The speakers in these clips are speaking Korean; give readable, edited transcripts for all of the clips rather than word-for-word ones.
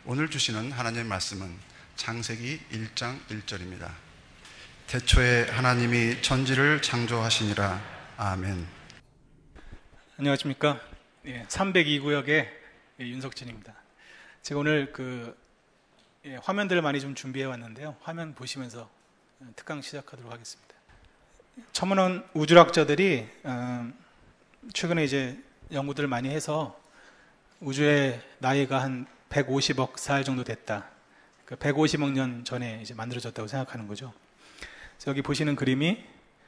오늘 주시는 하나님의 말씀은 창세기 1장 1절입니다. 태초에 하나님이 천지를 창조하시니라. 아멘. 안녕하십니까. 302구역의 윤석진입니다. 제가 오늘 화면들을 많이 좀 준비해 왔는데요. 화면 보시면서 특강 시작하도록 하겠습니다. 천문학 우주학자들이 최근에 이제 연구들을 많이 해서 우주의 나이가 한 150억 살 정도 됐다. 150억 년 전에 이제 만들어졌다고 생각하는 거죠. 그래서 여기 보시는 그림이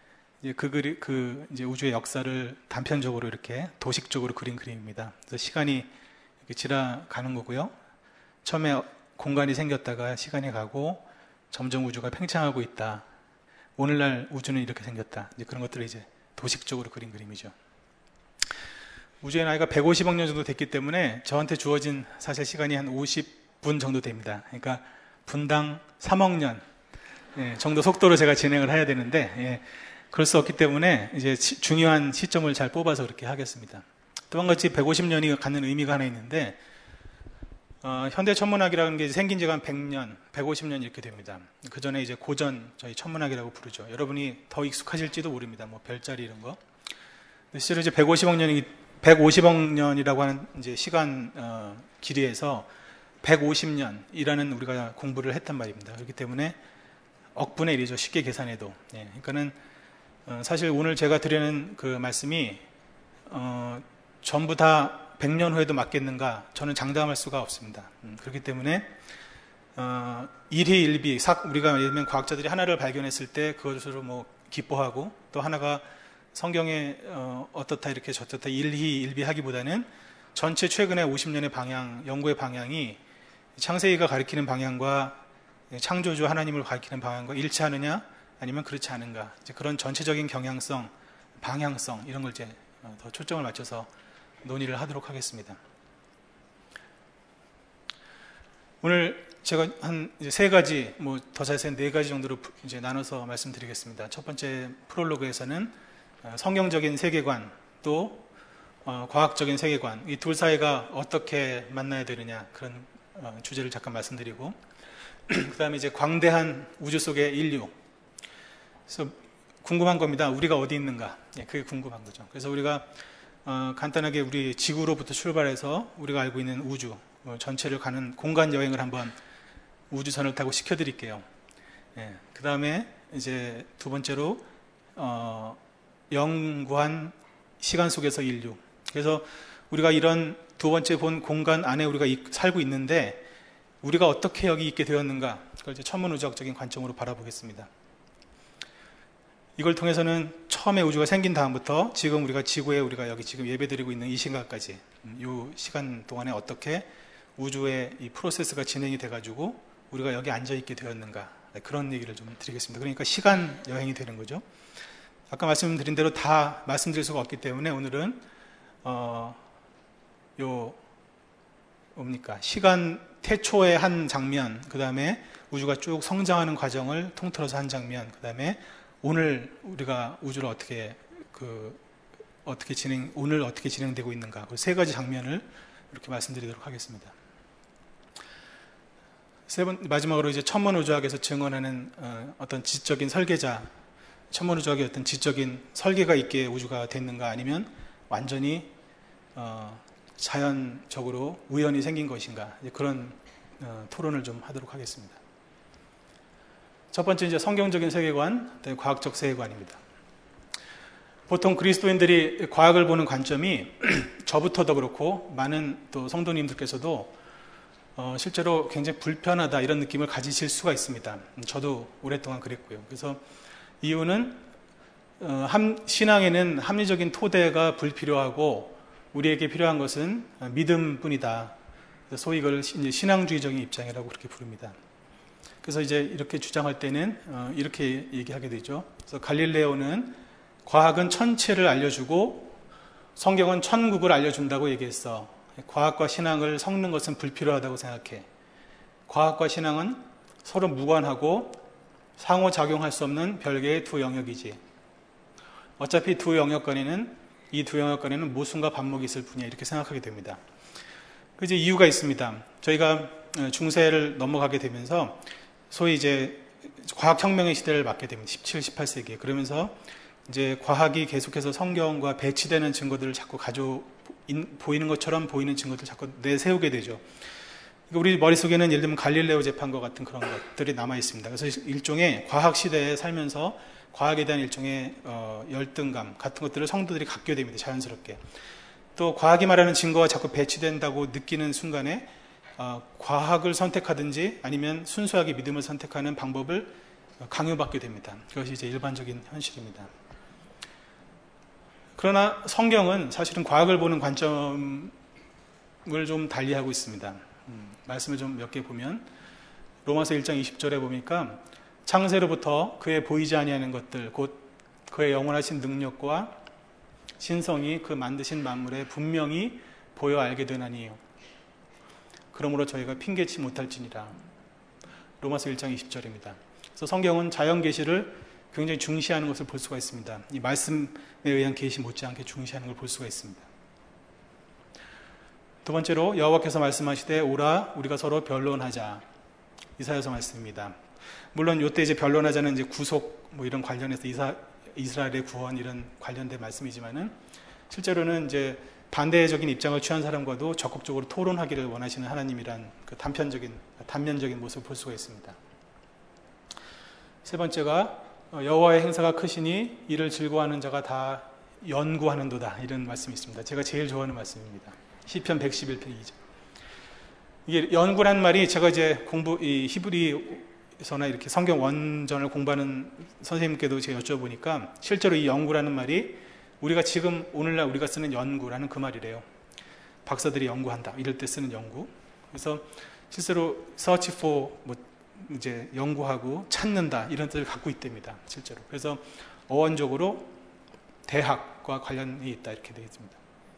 이제 우주의 역사를 단편적으로 이렇게 도식적으로 그린 그림입니다. 그래서 시간이 이렇게 지나가는 거고요. 처음에 공간이 생겼다가 시간이 가고 점점 우주가 팽창하고 있다. 오늘날 우주는 이렇게 생겼다. 이제 그런 것들을 이제 도식적으로 그린 그림이죠. 우주의 나이가 150억 년 정도 됐기 때문에 저한테 주어진 사실 시간이 한 50분 정도 됩니다. 그러니까 분당 3억 년 정도 속도로 제가 진행을 해야 되는데 그럴 수 없기 때문에 이제 중요한 시점을 잘 뽑아서 그렇게 하겠습니다. 또 한 가지 150년이 갖는 의미가 하나 있는데 현대 천문학이라는 게 생긴 지가 한 100년, 150년 이렇게 됩니다. 그 전에 이제 고전 저희 천문학이라고 부르죠. 여러분이 더 익숙하실지도 모릅니다. 뭐 별자리 이런 거. 실제로 이제 150억 년이라고 하는 이제 시간 길이에서 150년이라는 우리가 공부를 했단 말입니다. 그렇기 때문에 억분의 1이죠. 쉽게 계산해도. 그러니까는 사실 오늘 제가 드리는 그 말씀이 전부 다 100년 후에도 맞겠는가? 저는 장담할 수가 없습니다. 그렇기 때문에 일희일비, 우리가 예를 들면 과학자들이 하나를 발견했을 때 그것으로 뭐 기뻐하고 또 하나가 성경에 어떻다 이렇게 저떻다 일희일비 하기보다는 전체 최근의 50년의 방향, 연구의 방향이 창세기가 가리키는 방향과 창조주 하나님을 가리키는 방향과 일치하느냐 아니면 그렇지 않은가, 이제 그런 전체적인 경향성, 방향성 이런 걸 이제 더 초점을 맞춰서 논의를 하도록 하겠습니다. 오늘 제가 한 이제 3가지, 뭐 더 자세한 4가지 정도로 이제 나눠서 말씀드리겠습니다. 첫 번째 프롤로그에서는 성경적인 세계관 또 과학적인 세계관, 이 둘 사이가 어떻게 만나야 되느냐 그런 주제를 잠깐 말씀드리고, 그 다음에 이제 광대한 우주 속의 인류. 그래서 궁금한 겁니다. 우리가 어디 있는가? 그게 궁금한 거죠. 그래서 우리가 간단하게 우리 지구로부터 출발해서 우리가 알고 있는 우주 전체를 가는 공간 여행을 한번 우주선을 타고 시켜드릴게요. 그 다음에 이제 두 번째로 영구한 시간 속에서 인류. 그래서 우리가 이런 두 번째 본 공간 안에 우리가 살고 있는데 우리가 어떻게 여기 있게 되었는가? 그걸 이제 천문우주학적인 관점으로 바라보겠습니다. 이걸 통해서는 처음에 우주가 생긴 다음부터 지금 우리가 지구에 우리가 여기 지금 예배드리고 있는 이 시간까지 이 시간 동안에 어떻게 우주의 이 프로세스가 진행이 돼가지고 우리가 여기 앉아있게 되었는가, 그런 얘기를 좀 드리겠습니다. 그러니까 시간 여행이 되는 거죠. 아까 말씀드린 대로 다 말씀드릴 수가 없기 때문에 오늘은 시간 태초의 한 장면, 그 다음에 우주가 쭉 성장하는 과정을 통틀어서 한 장면, 그 다음에 오늘 우리가 우주를 오늘 어떻게 진행되고 있는가, 그 3가지 장면을 이렇게 말씀드리도록 하겠습니다. 마지막으로 이제 천문우주학에서 증언하는 어떤 지적인 설계자, 천문우주학의 어떤 지적인 설계가 있기에 우주가 됐는가, 아니면 완전히 자연적으로 우연히 생긴 것인가, 그런 토론을 좀 하도록 하겠습니다. 첫 번째 이제 성경적인 세계관, 과학적 세계관입니다. 보통 그리스도인들이 과학을 보는 관점이 저부터도 그렇고 많은 또 성도님들께서도 실제로 굉장히 불편하다 이런 느낌을 가지실 수가 있습니다. 저도 오랫동안 그랬고요. 그래서 이유는 신앙에는 합리적인 토대가 불필요하고 우리에게 필요한 것은 믿음뿐이다. 소위 이걸 이제 신앙주의적인 입장이라고 그렇게 부릅니다. 그래서 이제 이렇게 주장할 때는 이렇게 얘기하게 되죠. 그래서 갈릴레오는 과학은 천체를 알려주고 성경은 천국을 알려준다고 얘기했어. 과학과 신앙을 섞는 것은 불필요하다고 생각해. 과학과 신앙은 서로 무관하고 상호작용할 수 없는 별개의 두 영역이지. 어차피 이 두 영역 간에는 모순과 반목이 있을 뿐이야. 이렇게 생각하게 됩니다. 이제 이유가 있습니다. 저희가 중세를 넘어가게 되면서 소위 이제 과학혁명의 시대를 맞게 됩니다. 17, 18세기에. 그러면서 이제 과학이 계속해서 성경과 배치되는 증거들을 자꾸 보이는 것처럼 보이는 증거들을 자꾸 내세우게 되죠. 우리 머릿속에는 예를 들면 갈릴레오 재판과 같은 그런 것들이 남아 있습니다. 그래서 일종의 과학 시대에 살면서 과학에 대한 일종의 열등감 같은 것들을 성도들이 갖게 됩니다. 자연스럽게. 또 과학이 말하는 증거가 자꾸 배치된다고 느끼는 순간에 과학을 선택하든지 아니면 순수하게 믿음을 선택하는 방법을 강요받게 됩니다. 그것이 이제 일반적인 현실입니다. 그러나 성경은 사실은 과학을 보는 관점을 좀 달리하고 있습니다. 말씀을 좀 몇 개 보면 로마서 1장 20절에 보니까 창세로부터 그의 보이지 아니하는 것들 곧 그의 영원하신 능력과 신성이 그 만드신 만물에 분명히 보여 알게 되나니 그러므로 저희가 핑계치 못할지니라. 로마서 1장 20절입니다. 그래서 성경은 자연 계시를 굉장히 중시하는 것을 볼 수가 있습니다. 이 말씀에 의한 계시 못지않게 중시하는 걸 볼 수가 있습니다. 두 번째로 여호와께서 말씀하시되 오라 우리가 서로 변론하자. 이사야서 말씀입니다. 물론 이때 이제 변론하자는 이제 구속 뭐 이런 관련해서 이스라엘의 구원 이런 관련된 말씀이지만은 실제로는 이제 반대적인 입장을 취한 사람과도 적극적으로 토론하기를 원하시는 하나님이란 그 단면적인 모습을 볼 수가 있습니다. 세 번째가 여호와의 행사가 크시니 이를 즐거워하는 자가 다 연구하는도다. 이런 말씀이 있습니다. 제가 제일 좋아하는 말씀입니다. 시편 111편 2절. 이게 연구란 말이 제가 이제 이 히브리서나 이렇게 성경 원전을 공부하는 선생님께도 제가 여쭤보니까 실제로 이 연구라는 말이 우리가 지금 오늘날 우리가 쓰는 연구라는 그 말이래요. 박사들이 연구한다 이럴 때 쓰는 연구. 그래서 실제로 search for 뭐 이제 연구하고 찾는다 이런 뜻을 갖고 있답니다. 실제로. 그래서 어원적으로 대학과 관련이 있다 이렇게 되어 있습니다.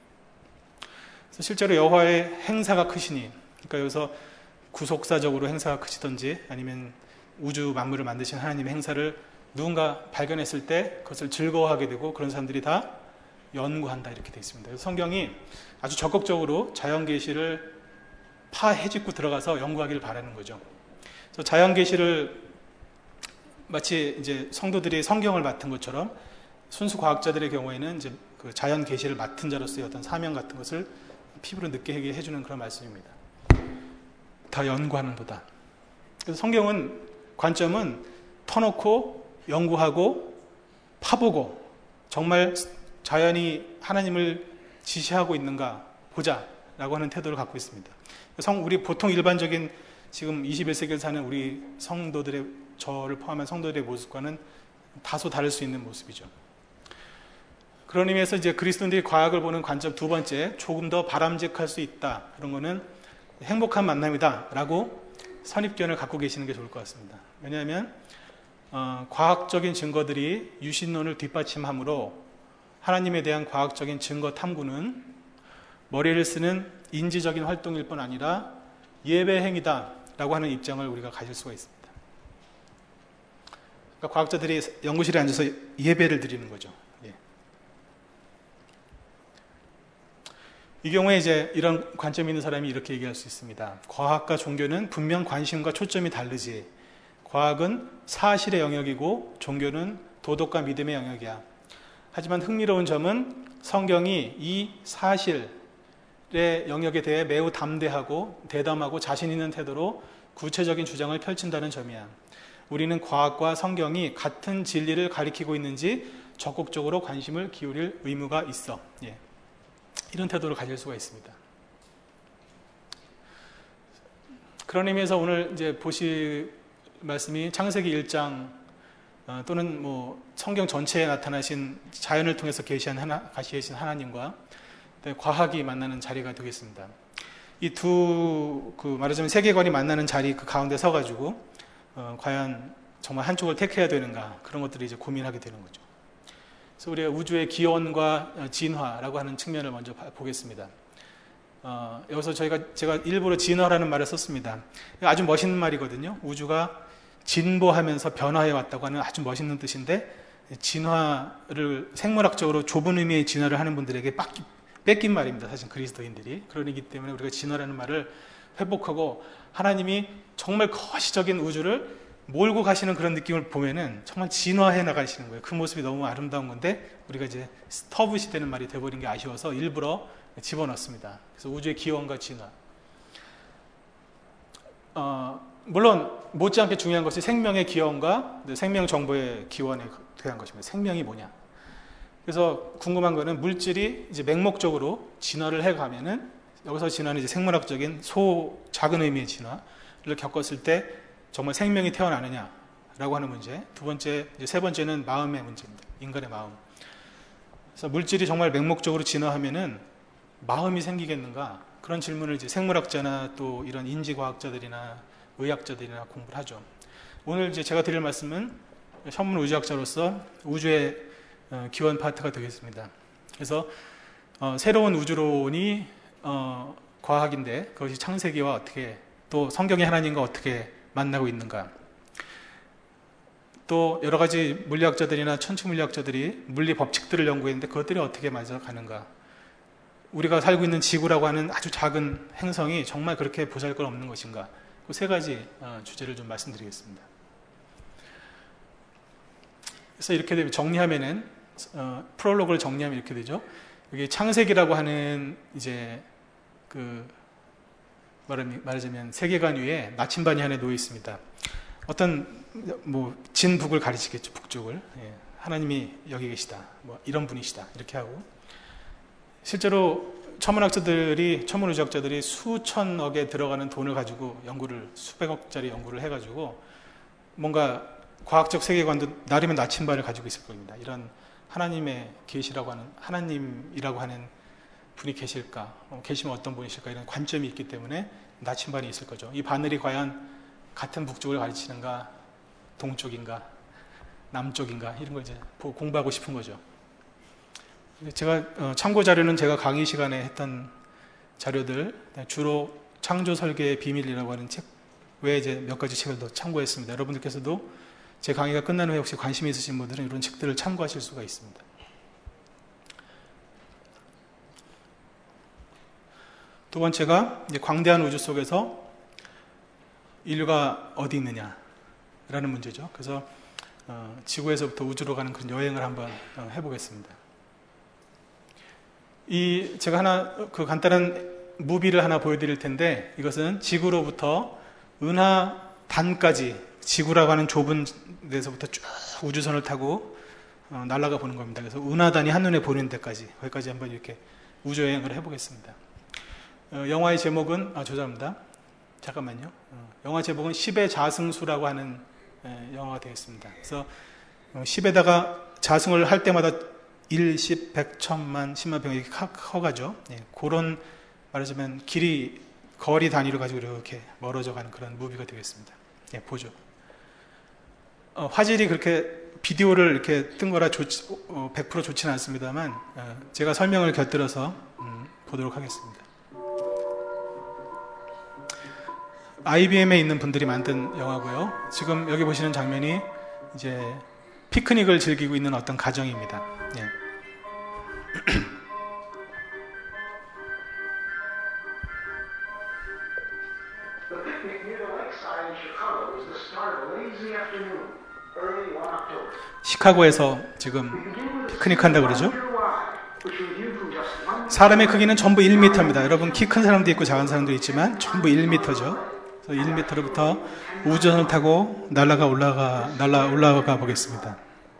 그래서 실제로 여호와의 행사가 크시니, 그러니까 여기서 구속사적으로 행사가 크시든지 아니면 우주 만물을 만드신 하나님의 행사를 누군가 발견했을 때 그것을 즐거워하게 되고 그런 사람들이 다 연구한다 이렇게 되어 있습니다. 그래서 성경이 아주 적극적으로 자연계시를 파헤집고 들어가서 연구하기를 바라는 거죠. 그래서 자연계시를 마치 이제 성도들이 성경을 맡은 것처럼 순수 과학자들의 경우에는 이제 그 자연계시를 맡은 자로서의 어떤 사명 같은 것을 피부로 느끼게 해주는 그런 말씀입니다. 다 연구하는도다. 그래서 성경은 관점은 터놓고 연구하고 파보고 정말 자연이 하나님을 지시하고 있는가 보자라고 하는 태도를 갖고 있습니다. 우리 보통 일반적인 지금 21세기를 사는 우리 성도들의, 저를 포함한 성도들의 모습과는 다소 다를 수 있는 모습이죠. 그런 의미에서 이제 그리스도인들이 과학을 보는 관점 두 번째, 조금 더 바람직할 수 있다. 그런 거는 행복한 만남이다 라고 선입견을 갖고 계시는 게 좋을 것 같습니다. 왜냐하면 과학적인 증거들이 유신론을 뒷받침하므로 하나님에 대한 과학적인 증거 탐구는 머리를 쓰는 인지적인 활동일 뿐 아니라 예배 행위다 라고 하는 입장을 우리가 가질 수가 있습니다. 그러니까 과학자들이 연구실에 앉아서 예배를 드리는 거죠. 예. 이 경우에 이제 이런 관점이 있는 사람이 이렇게 얘기할 수 있습니다. 과학과 종교는 분명 관심과 초점이 다르지. 과학은 사실의 영역이고 종교는 도덕과 믿음의 영역이야. 하지만 흥미로운 점은 성경이 이 사실의 영역에 대해 매우 담대하고 대담하고 자신 있는 태도로 구체적인 주장을 펼친다는 점이야. 우리는 과학과 성경이 같은 진리를 가리키고 있는지 적극적으로 관심을 기울일 의무가 있어. 예. 이런 태도를 가질 수가 있습니다. 그런 의미에서 오늘 이제 보실 말씀이 창세기 1장 또는 뭐 성경 전체에 나타나신 자연을 통해서 계시하신 하나님과 과학이 만나는 자리가 되겠습니다. 이 두 말하자면 세계관이 만나는 자리 그 가운데 서가지고 과연 정말 한쪽을 택해야 되는가 그런 것들을 이제 고민하게 되는 거죠. 그래서 우리가 우주의 기원과 진화라고 하는 측면을 먼저 보겠습니다. 여기서 제가 일부러 진화라는 말을 썼습니다. 아주 멋있는 말이거든요. 우주가 진보하면서 변화해 왔다고 하는 아주 멋있는 뜻인데 진화를 생물학적으로 좁은 의미의 진화를 하는 분들에게 뺏긴 말입니다. 사실 그리스도인들이. 그러기 때문에 우리가 진화라는 말을 회복하고 하나님이 정말 거시적인 우주를 몰고 가시는 그런 느낌을 보면은 정말 진화해 나가시는 거예요. 그 모습이 너무 아름다운 건데 우리가 이제 스터브시 되는 말이 돼버린 게 아쉬워서 일부러 집어넣습니다. 그래서 우주의 기원과 진화. 물론 못지않게 중요한 것이 생명의 기원과 생명 정보의 기원에 대한 것입니다. 생명이 뭐냐. 그래서 궁금한 거는 물질이 이제 맹목적으로 진화를 해가면은 여기서 진화는 이제 생물학적인 작은 의미의 진화를 겪었을 때 정말 생명이 태어나느냐라고 하는 문제. 두 번째, 이제 세 번째는 마음의 문제입니다. 인간의 마음. 그래서 물질이 정말 맹목적으로 진화하면은 마음이 생기겠는가? 그런 질문을 이제 생물학자나 또 이런 인지과학자들이나 의학자들이나 공부를 하죠. 오늘 이제 제가 드릴 말씀은 현문 우주학자로서 우주의 기원 파트가 되겠습니다. 그래서 새로운 우주론이 과학인데 그것이 창세기와 어떻게 또 성경의 하나님과 어떻게 만나고 있는가. 또 여러 가지 물리학자들이나 천체물리학자들이 물리 법칙들을 연구했는데 그것들이 어떻게 맞아가는가. 우리가 살고 있는 지구라고 하는 아주 작은 행성이 정말 그렇게 보잘것없는 것인가. 그 세 가지 주제를 좀 말씀드리겠습니다. 그래서 이렇게 되면 정리하면은 프롤로그를 정리하면 이렇게 되죠. 여기 창세기라고 하는 이제 말하자면 세계관 위에 나침반이 하나 놓여 있습니다. 어떤 진북을 가리시겠죠. 북쪽을. 예, 하나님이 여기 계시다. 이런 분이시다. 이렇게 하고 실제로 천문우주학자들이 수천억에 들어가는 돈을 가지고 수백억짜리 연구를 해가지고 뭔가 과학적 세계관도 나름의 나침반을 가지고 있을 겁니다. 이런 하나님의 계시라고 하는 하나님이라고 하는 분이 계실까, 계시면 어떤 분이실까 이런 관점이 있기 때문에 나침반이 있을 거죠. 이 바늘이 과연 같은 북쪽을 가리치는가, 동쪽인가, 남쪽인가 이런 걸 이제 공부하고 싶은 거죠. 제가 참고 자료는 제가 강의 시간에 했던 자료들, 주로 창조 설계의 비밀이라고 하는 책 외에 이제 몇 가지 책을 더 참고했습니다. 여러분들께서도 제 강의가 끝난 후에 혹시 관심이 있으신 분들은 이런 책들을 참고하실 수가 있습니다. 두 번째가 이제 광대한 우주 속에서 인류가 어디 있느냐라는 문제죠. 그래서 지구에서부터 우주로 가는 그런 여행을 한번 해보겠습니다. 제가 간단한 무비를 하나 보여드릴 텐데 이것은 지구로부터 은하단까지 지구라고 하는 좁은 데서부터 쭉 우주선을 타고 날아가 보는 겁니다. 그래서 은하단이 한눈에 보이는 데까지 거기까지 한번 이렇게 우주여행을 해보겠습니다. 영화의 제목은 죄송합니다. 잠깐만요. 영화 제목은 10의 자승수라고 하는 영화가 되겠습니다. 그래서 10에다가 자승을 할 때마다 1, 10, 100, 1000만, 10만 병 이렇게 커가죠. 그런 말하자면 거리 단위로 가지고 이렇게 멀어져 가는 그런 무비가 되겠습니다. 보죠. 화질이 그렇게 비디오를 이렇게 뜬 거라 100% 좋지는 않습니다만 제가 설명을 곁들여서 보도록 하겠습니다. IBM에 있는 분들이 만든 영화고요. 지금 여기 보시는 장면이 이제 피크닉을 즐기고 있는 어떤 가정입니다. 시카고에서 지금 피크닉 한다고 그러죠. 사람의 크기는 전부 1m입니다. 여러분 키 큰 사람도 있고 작은 사람도 있지만 전부 1m죠. 그래서 1m로부터 우주선을 타고 올라가 보겠습니다.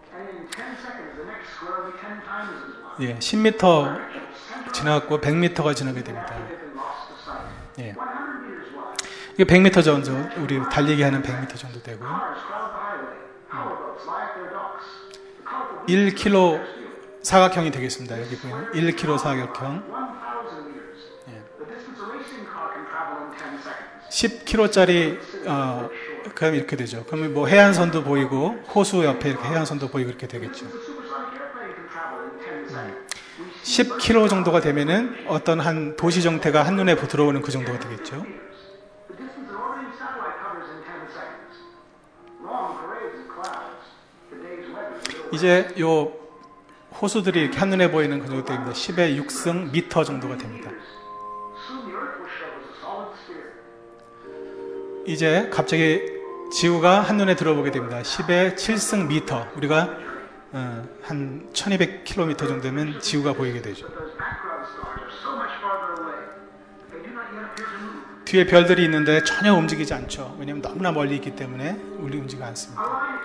10m 지나갔고 100m가 지나게 됩니다. 이게 100m 정도, 우리 달리기 하는 100m 정도 되고요. 1km 사각형이 되겠습니다. 여기 보면 1km 사각형. 10km짜리 그럼 이렇게 되죠. 그러면 뭐 해안선도 보이고 호수 옆에 이렇게 해안선도 보이고 이렇게 되겠죠. 10km 정도가 되면은 어떤 한 도시 정태가 한눈에 들어오는 그 정도가 되겠죠. 이제 요 호수들이 이렇게 한눈에 보이는 그 정도 됩니다. 10의 6승 미터 정도가 됩니다. 이제 갑자기 지구가 한눈에 들어보게 됩니다. 10의 7승 미터. 우리가 한 1200km 정도면 지구가 보이게 되죠. 뒤에 별들이 있는데 전혀 움직이지 않죠. 왜냐하면 너무나 멀리 있기 때문에 움직이지 않습니다.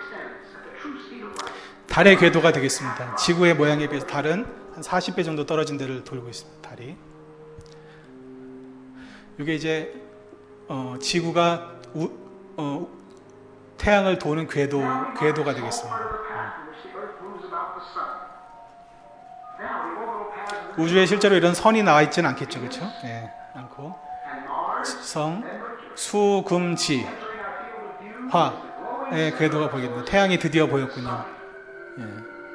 달의 궤도가 되겠습니다. 지구의 모양에 비해서 달은 한 40배 정도 떨어진 데를 돌고 있습니다. 달이. 이게 이제 지구가 태양을 도는 궤도가 되겠습니다. 우주에 실제로 이런 선이 나와 있지는 않겠죠, 그렇죠? 네, 않고 수, 금, 지, 화의 궤도가 보이겠네요. 태양이 드디어 보였군요. 예.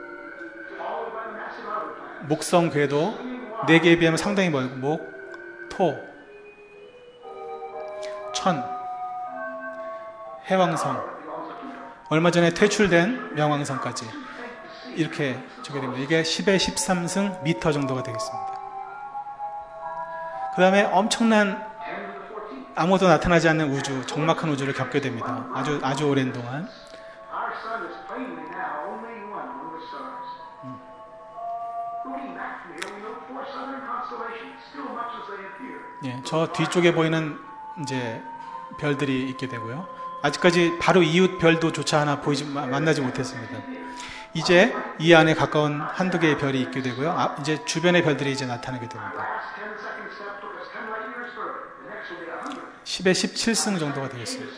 목성 궤도 4개에 비하면 상당히 멀고 목, 토, 천, 해왕성, 얼마 전에 퇴출된 명왕성까지 이렇게 적게 됩니다. 이게 10의 13승 미터 정도가 되겠습니다. 그 다음에 엄청난 아무도 나타나지 않는 우주, 적막한 우주를 겪게 됩니다. 아주 오랜 동안. 예, 저 뒤쪽에 보이는 이제 별들이 있게 되고요. 아직까지 바로 이웃 별도조차 하나 만나지 못했습니다. 이제 이 안에 가까운 한두 개의 별이 있게 되고요. 이제 주변의 별들이 이제 나타나게 됩니다. 10의 17승 정도가 되겠습니다.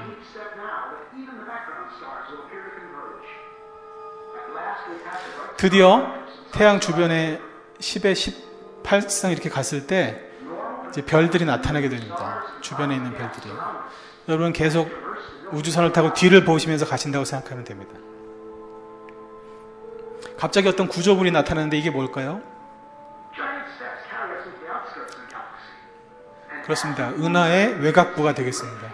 드디어 태양 주변에 10의 18승 이렇게 갔을 때 이제 별들이 나타나게 됩니다. 주변에 있는 별들이. 여러분 계속 우주선을 타고 뒤를 보시면서 가신다고 생각하면 됩니다. 갑자기 어떤 구조물이 나타나는데 이게 뭘까요? 그렇습니다. 은하의 외곽부가 되겠습니다.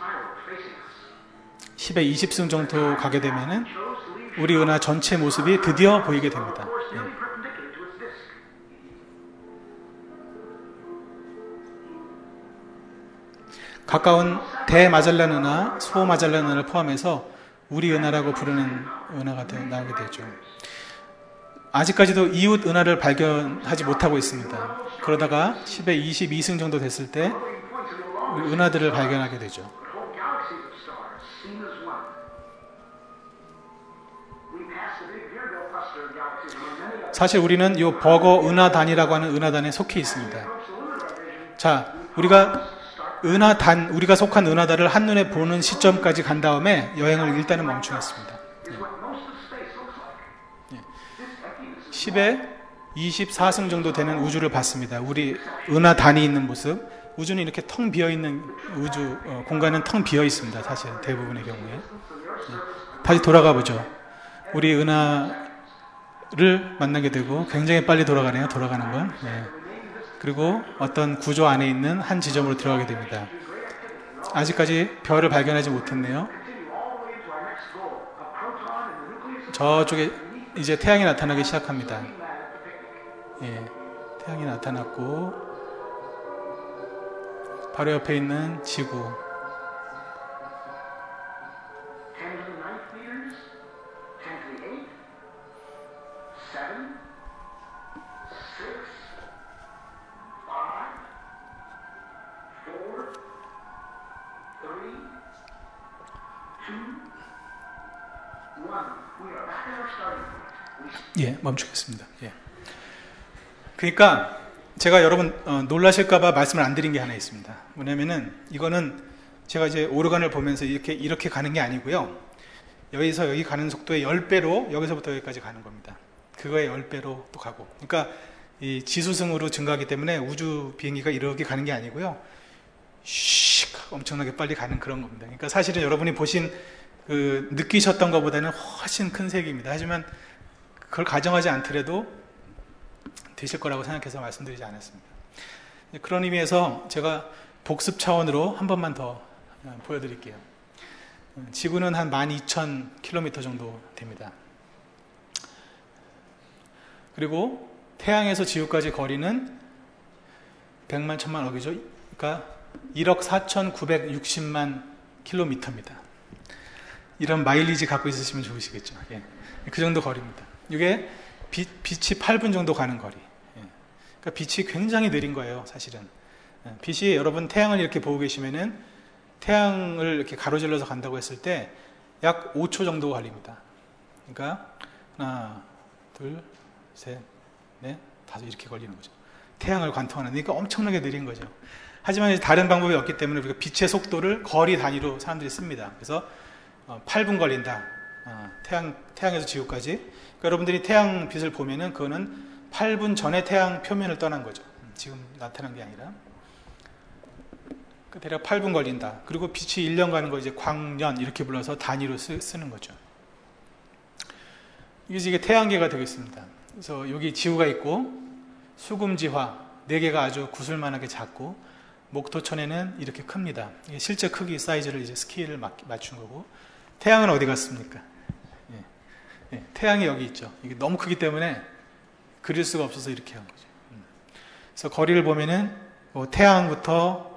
10의 20승 정도 가게 되면은 우리 은하 전체 모습이 드디어 보이게 됩니다. 예. 가까운 대마젤란 은하, 소마젤란 은하를 포함해서 우리 은하라고 부르는 은하가 나오게 되죠. 아직까지도 이웃 은하를 발견하지 못하고 있습니다. 그러다가 10의 22승 정도 됐을 때 우리 은하들을 발견하게 되죠. 사실 우리는 이 버거 은하단이라고 하는 은하단에 속해 있습니다. 자, 우리가 속한 은하단을 한눈에 보는 시점까지 간 다음에 여행을 일단은 멈추겠습니다. 10의 24승 정도 되는 우주를 봤습니다. 우리 은하단이 있는 모습. 우주는 이렇게 텅 비어있는 공간은 텅 비어있습니다. 사실 대부분의 경우에. 다시 돌아가 보죠. 우리 은하를 만나게 되고 굉장히 빨리 돌아가네요. 돌아가는 건. 네. 그리고 어떤 구조 안에 있는 한 지점으로 들어가게 됩니다. 아직까지 별을 발견하지 못했네요. 저쪽에 이제 태양이 나타나기 시작합니다. 예, 태양이 나타났고 바로 옆에 있는 지구. 예, 멈추겠습니다. 예. 그러니까 제가 여러분 놀라실까봐 말씀을 안 드린 게 하나 있습니다. 뭐냐면은 이거는 제가 이제 오르간을 보면서 이렇게 가는 게 아니고요. 여기서 여기 가는 속도의 10배로 여기서부터 여기까지 가는 겁니다. 그거의 10배로 또 가고. 그러니까 이 지수승으로 증가하기 때문에 우주 비행기가 이렇게 가는 게 아니고요. 슉 엄청나게 빨리 가는 그런 겁니다. 그러니까 사실은 여러분이 보신 느끼셨던 것보다는 훨씬 큰 세계입니다. 하지만 그걸 가정하지 않더라도 되실 거라고 생각해서 말씀드리지 않았습니다. 그런 의미에서 제가 복습 차원으로 한 번만 더 보여드릴게요. 지구는 한 12,000km 정도 됩니다. 그리고 태양에서 지구까지 거리는 100만, 1000만 억이죠. 그러니까 1억 4,960만 킬로미터입니다. 이런 마일리지 갖고 있으시면 좋으시겠죠. 예. 그 정도 거리입니다. 이게 빛이 8분 정도 가는 거리. 예. 그러니까 빛이 굉장히 느린 거예요, 사실은. 예. 빛이 여러분 태양을 이렇게 보고 계시면은 태양을 이렇게 가로질러서 간다고 했을 때 약 5초 정도 걸립니다. 그러니까 하나, 둘, 셋, 넷, 다섯 이렇게 걸리는 거죠. 태양을 관통하는, 그러니까 엄청나게 느린 거죠. 하지만 다른 방법이 없기 때문에 우리가 빛의 속도를 거리 단위로 사람들이 씁니다. 그래서 8분 걸린다. 태양에서 지구까지. 그러니까 여러분들이 태양 빛을 보면은 그거는 8분 전에 태양 표면을 떠난 거죠. 지금 나타난 게 아니라. 대략 8분 걸린다. 그리고 빛이 1년 가는 거 이제 광년 이렇게 불러서 단위로 쓰는 거죠. 이게 태양계가 되겠습니다. 그래서 여기 지구가 있고 수금지화 4개가 아주 구슬만하게 작고 목토천에는 이렇게 큽니다. 이게 실제 크기 사이즈를 이제 스케일을 맞춘 거고 태양은 어디 갔습니까? 예, 태양이 여기 있죠. 이게 너무 크기 때문에 그릴 수가 없어서 이렇게 한 거죠. 그래서 거리를 보면은 태양부터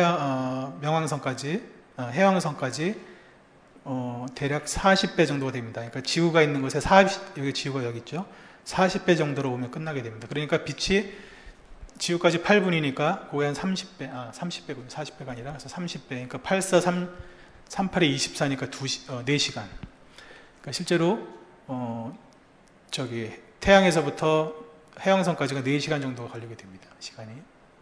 명왕성까지 해왕성까지 대략 40배 정도가 됩니다. 그러니까 지구가 있는 곳에 여기 지구가 여기 있죠. 40배 정도로 오면 끝나게 됩니다. 그러니까 빛이 지구까지 8분이니까 그게 한 30배군요. 40배가 아니라 그래서 30배. 그러니까 84, 38에 24니까 4시간. 그러니까 실제로 태양에서부터 해왕성까지가 4시간 정도가 걸리게 됩니다. 시간이.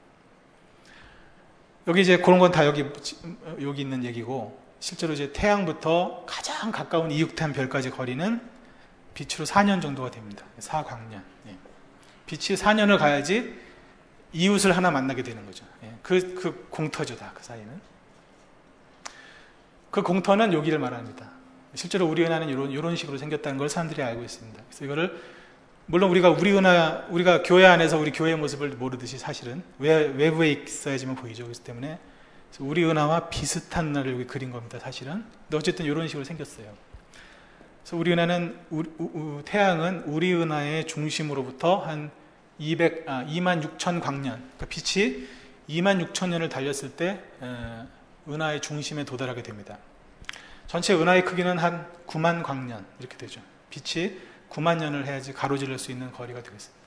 여기 이제 그런 건 다 여기 있는 얘기고, 실제로 이제 태양부터 가장 가까운 이육탄 별까지 거리는 빛으로 4년 정도가 됩니다. 4광년. 예. 빛이 4년을 가야지 이웃을 하나 만나게 되는 거죠. 예. 그 공터죠, 다 그 사이는. 그 공터는 여기를 말합니다. 실제로 우리 은하는 이런 식으로 생겼다는 걸 사람들이 알고 있습니다. 그래서 이거를 물론 우리가 교회 안에서 우리 교회의 모습을 모르듯이 사실은 외부에 있어야지만 보이죠. 그렇기 때문에 우리 은하와 비슷한 은하를 여기 그린 겁니다. 사실은. 근데 어쨌든 이런 식으로 생겼어요. 그래서 우리 은하는 태양은 우리 은하의 중심으로부터 한 26,000 광년, 그러니까 빛이 26,000년을 달렸을 때 은하의 중심에 도달하게 됩니다. 전체 은하의 크기는 한 9만 광년 이렇게 되죠. 빛이 9만 년을 해야지 가로질러 수 있는 거리가 되겠습니다.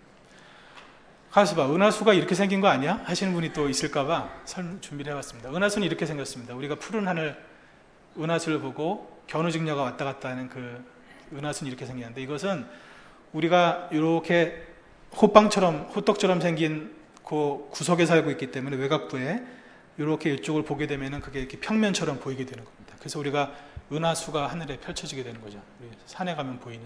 가서 봐, 은하수가 이렇게 생긴 거 아니야? 하시는 분이 또 있을까봐 준비를 해봤습니다. 은하수는 이렇게 생겼습니다. 우리가 푸른 하늘 은하수를 보고 견우직녀가 왔다 갔다 하는 그 은하수는 이렇게 생겼는데, 이것은 우리가 이렇게 호떡처럼 생긴 그 구석에 살고 있기 때문에 외곽부에 이렇게 이쪽을 보게 되면은 그게 이렇게 평면처럼 보이게 되는 겁니다. 그래서 우리가 은하수가 하늘에 펼쳐지게 되는 거죠. 산에 가면 보이는.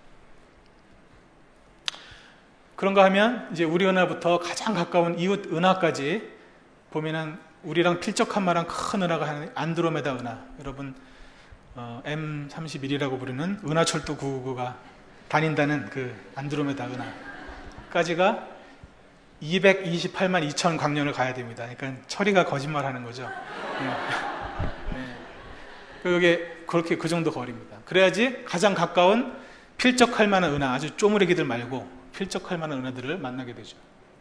그런가 하면 이제 우리 은하부터 가장 가까운 이웃 은하까지 보면은 우리랑 필적한 만한 큰 은하가 하는 안드로메다 은하, 여러분 M31이라고 부르는 은하철도 999가 다닌다는 그 안드로메다 은하까지가 228만 2천 광년을 가야 됩니다. 그러니까 철이가 거짓말하는 거죠. 이게 그렇게 그 정도 거리입니다. 그래야지 가장 가까운 필적할 만한 은하, 아주 쪼무레기들 말고 필적할 만한 은하들을 만나게 되죠.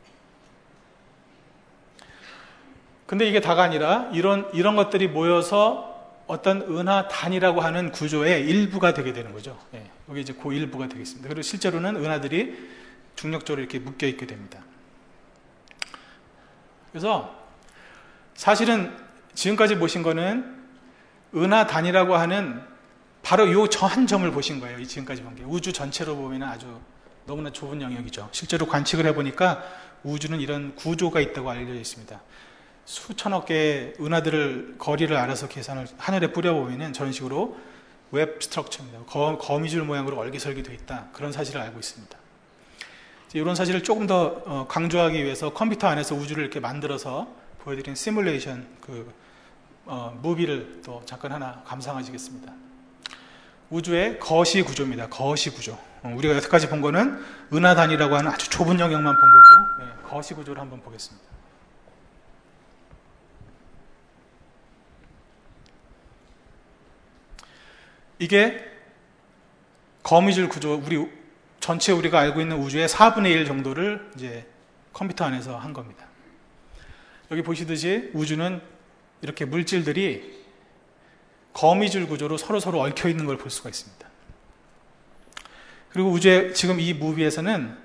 근데 이게 다가 아니라 이런 것들이 모여서 어떤 은하단이라고 하는 구조의 일부가 되게 되는 거죠. 여기 이제 그 일부가 되겠습니다. 그리고 실제로는 은하들이 중력적으로 이렇게 묶여 있게 됩니다. 그래서 사실은 지금까지 보신 거는 은하단이라고 하는 바로 요 한 점을 보신 거예요. 지금까지 본 게. 우주 전체로 보면 아주 너무나 좁은 영역이죠. 실제로 관측을 해보니까 우주는 이런 구조가 있다고 알려져 있습니다. 수천억 개의 은하들을 거리를 알아서 계산을 하늘에 뿌려보면 저런 식으로 웹 스트럭처입니다. 거미줄 모양으로 얼기설기 되어 있다. 그런 사실을 알고 있습니다. 이런 사실을 조금 더 강조하기 위해서 컴퓨터 안에서 우주를 이렇게 만들어서 보여드린 시뮬레이션 무비를 또 잠깐 하나 감상하시겠습니다. 우주의 거시 구조입니다. 거시 구조. 우리가 여태까지 본 거는 은하단이라고 하는 아주 좁은 영역만 본 거고, 거시 구조를 한번 보겠습니다. 이게 거미줄 구조, 전체 우리가 알고 있는 우주의 4분의 1 정도를 이제 컴퓨터 안에서 한 겁니다. 여기 보시듯이 우주는 이렇게 물질들이 거미줄 구조로 서로 얽혀 있는 걸 볼 수가 있습니다. 그리고 우주의 지금 이 무비에서는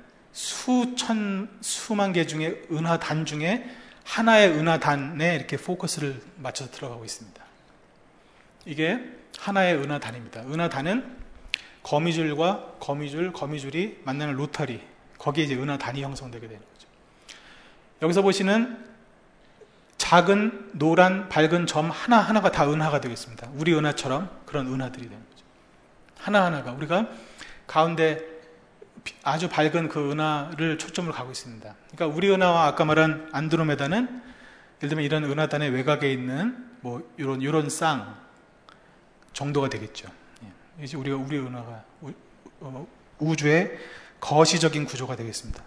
수만 개 중에 은하단 중에 하나의 은하단에 이렇게 포커스를 맞춰서 들어가고 있습니다. 이게 하나의 은하단입니다. 은하단은 거미줄과 거미줄이 만나는 로터리, 거기에 이제 은하단이 형성되게 되는 거죠. 여기서 보시는 작은 노란 밝은 점 하나하나가 다 은하가 되겠습니다. 우리 은하처럼 그런 은하들이 되는 거죠. 하나하나가 우리가 가운데 아주 밝은 그 은하를 초점을 가고 있습니다. 그러니까 우리 은하와 아까 말한 안드로메다는 예를 들면 이런 은하단의 외곽에 있는 뭐 이런 쌍 정도가 되겠죠. 이제 우리 은하가 우주의 거시적인 구조가 되겠습니다.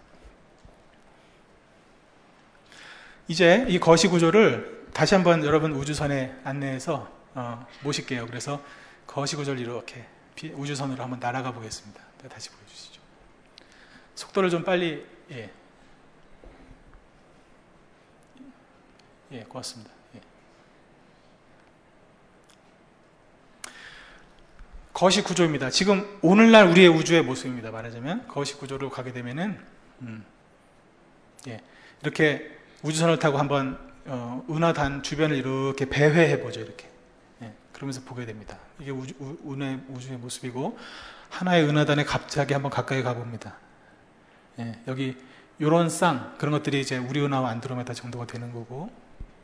이제 이 거시 구조를 다시 한번 여러분 우주선에 안내해서 모실게요. 그래서 거시 구조를 이렇게 우주선으로 한번 날아가 보겠습니다. 다시 보여주시죠. 속도를 좀 빨리. 고맙습니다. 거시 구조입니다. 지금 오늘날 우리의 우주의 모습입니다. 말하자면 거시 구조로 가게 되면은 이렇게 우주선을 타고 한번 은하단 주변을 이렇게 배회해 보죠. 이렇게 그러면서 보게 됩니다. 이게 우주의 모습이고 하나의 은하단에 갑자기 한번 가까이 가봅니다. 여기 이런 쌍 그런 것들이 이제 우리 은하와 안드로메다 정도가 되는 거고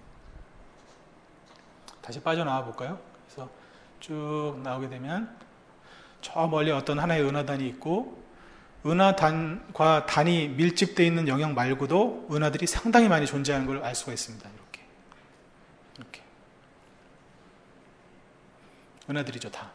다시 빠져나와 볼까요? 그래서 쭉 나오게 되면 저 멀리 어떤 하나의 은하단이 있고 은하단과 단이 밀집되어 있는 영역 말고도 은하들이 상당히 많이 존재하는 걸 알 수가 있습니다. 이렇게 은하들이죠 다.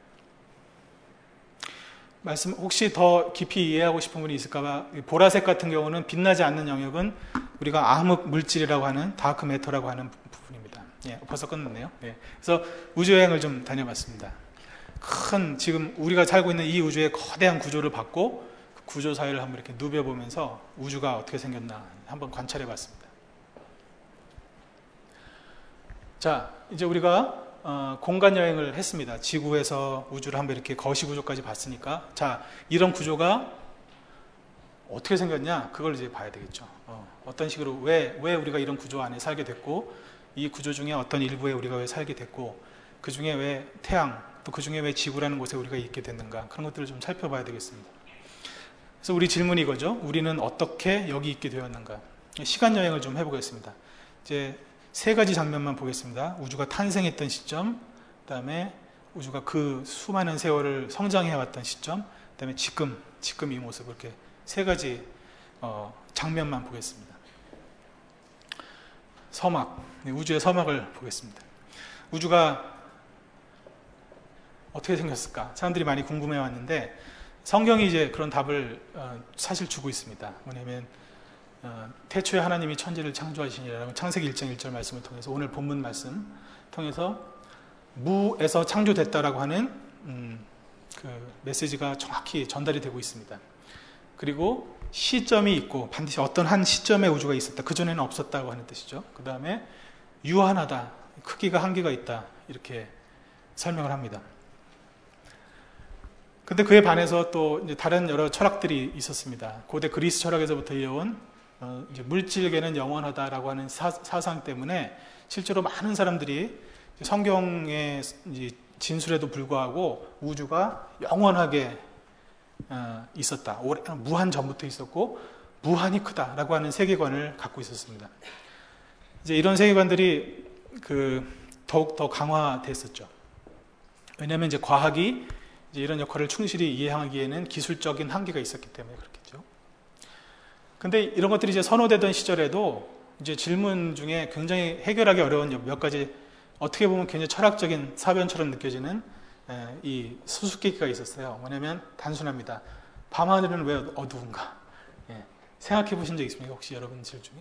말씀 혹시 더 깊이 이해하고 싶은 분이 있을까봐 보라색 같은 경우는 빛나지 않는 영역은 우리가 암흑 물질이라고 하는 다크 매터라고 하는 부분입니다. 벌써 끝났네요. 그래서 우주여행을 좀 다녀봤습니다. 지금 우리가 살고 있는 이 우주의 거대한 구조를 받고 그 구조 사이를 한번 이렇게 누벼보면서 우주가 어떻게 생겼나 한번 관찰해봤습니다. 자, 이제 우리가 공간 여행을 했습니다. 지구에서 우주를 한번 이렇게 거시 구조까지 봤으니까 자, 이런 구조가 어떻게 생겼냐 그걸 이제 봐야 되겠죠. 어떤 식으로 왜 우리가 이런 구조 안에 살게 됐고 이 구조 중에 어떤 일부에 우리가 왜 살게 됐고 그 중에 왜 태양 또 그 중에 왜 지구라는 곳에 우리가 있게 됐는가 그런 것들을 좀 살펴봐야 되겠습니다. 그래서 우리 질문이 이거죠. 우리는 어떻게 여기 있게 되었는가? 시간 여행을 좀 해보겠습니다. 이제 3가지 장면만 보겠습니다. 우주가 탄생했던 시점, 그 다음에 우주가 그 수많은 세월을 성장해왔던 시점, 그 다음에 지금 이 모습 이렇게 3가지 장면만 보겠습니다. 서막, 우주의 서막을 보겠습니다. 우주가 어떻게 생겼을까? 사람들이 많이 궁금해 왔는데 성경이 이제 그런 답을 사실 주고 있습니다. 뭐냐면 태초에 하나님이 천지를 창조하시니라라고 창세기 1장 1절 말씀을 통해서 오늘 본문 말씀 통해서 무에서 창조됐다라고 하는 그 메시지가 정확히 전달이 되고 있습니다. 그리고 시점이 있고 반드시 어떤 한 시점에 우주가 있었다. 그전에는 없었다고 하는 뜻이죠. 그 다음에 유한하다. 크기가 한계가 있다. 이렇게 설명을 합니다. 근데 그에 반해서 또 이제 다른 여러 철학들이 있었습니다. 고대 그리스 철학에서부터 이어온 이제 물질계는 영원하다라고 하는 사상 때문에 실제로 많은 사람들이 성경의 진술에도 불구하고 우주가 영원하게 있었다. 무한 전부터 있었고 무한히 크다라고 하는 세계관을 갖고 있었습니다. 이제 이런 세계관들이 더욱 더 강화됐었죠. 왜냐하면 이제 과학이 이제 이런 역할을 충실히 이해하기에는 기술적인 한계가 있었기 때문에 그렇겠죠. 근데 이런 것들이 이제 선호되던 시절에도 이제 질문 중에 굉장히 해결하기 어려운 몇 가지 어떻게 보면 굉장히 철학적인 사변처럼 느껴지는 이 수수께끼가 있었어요. 뭐냐면 단순합니다. 밤하늘은 왜 어두운가? 생각해 보신 적 있습니까? 혹시 여러분들 중에?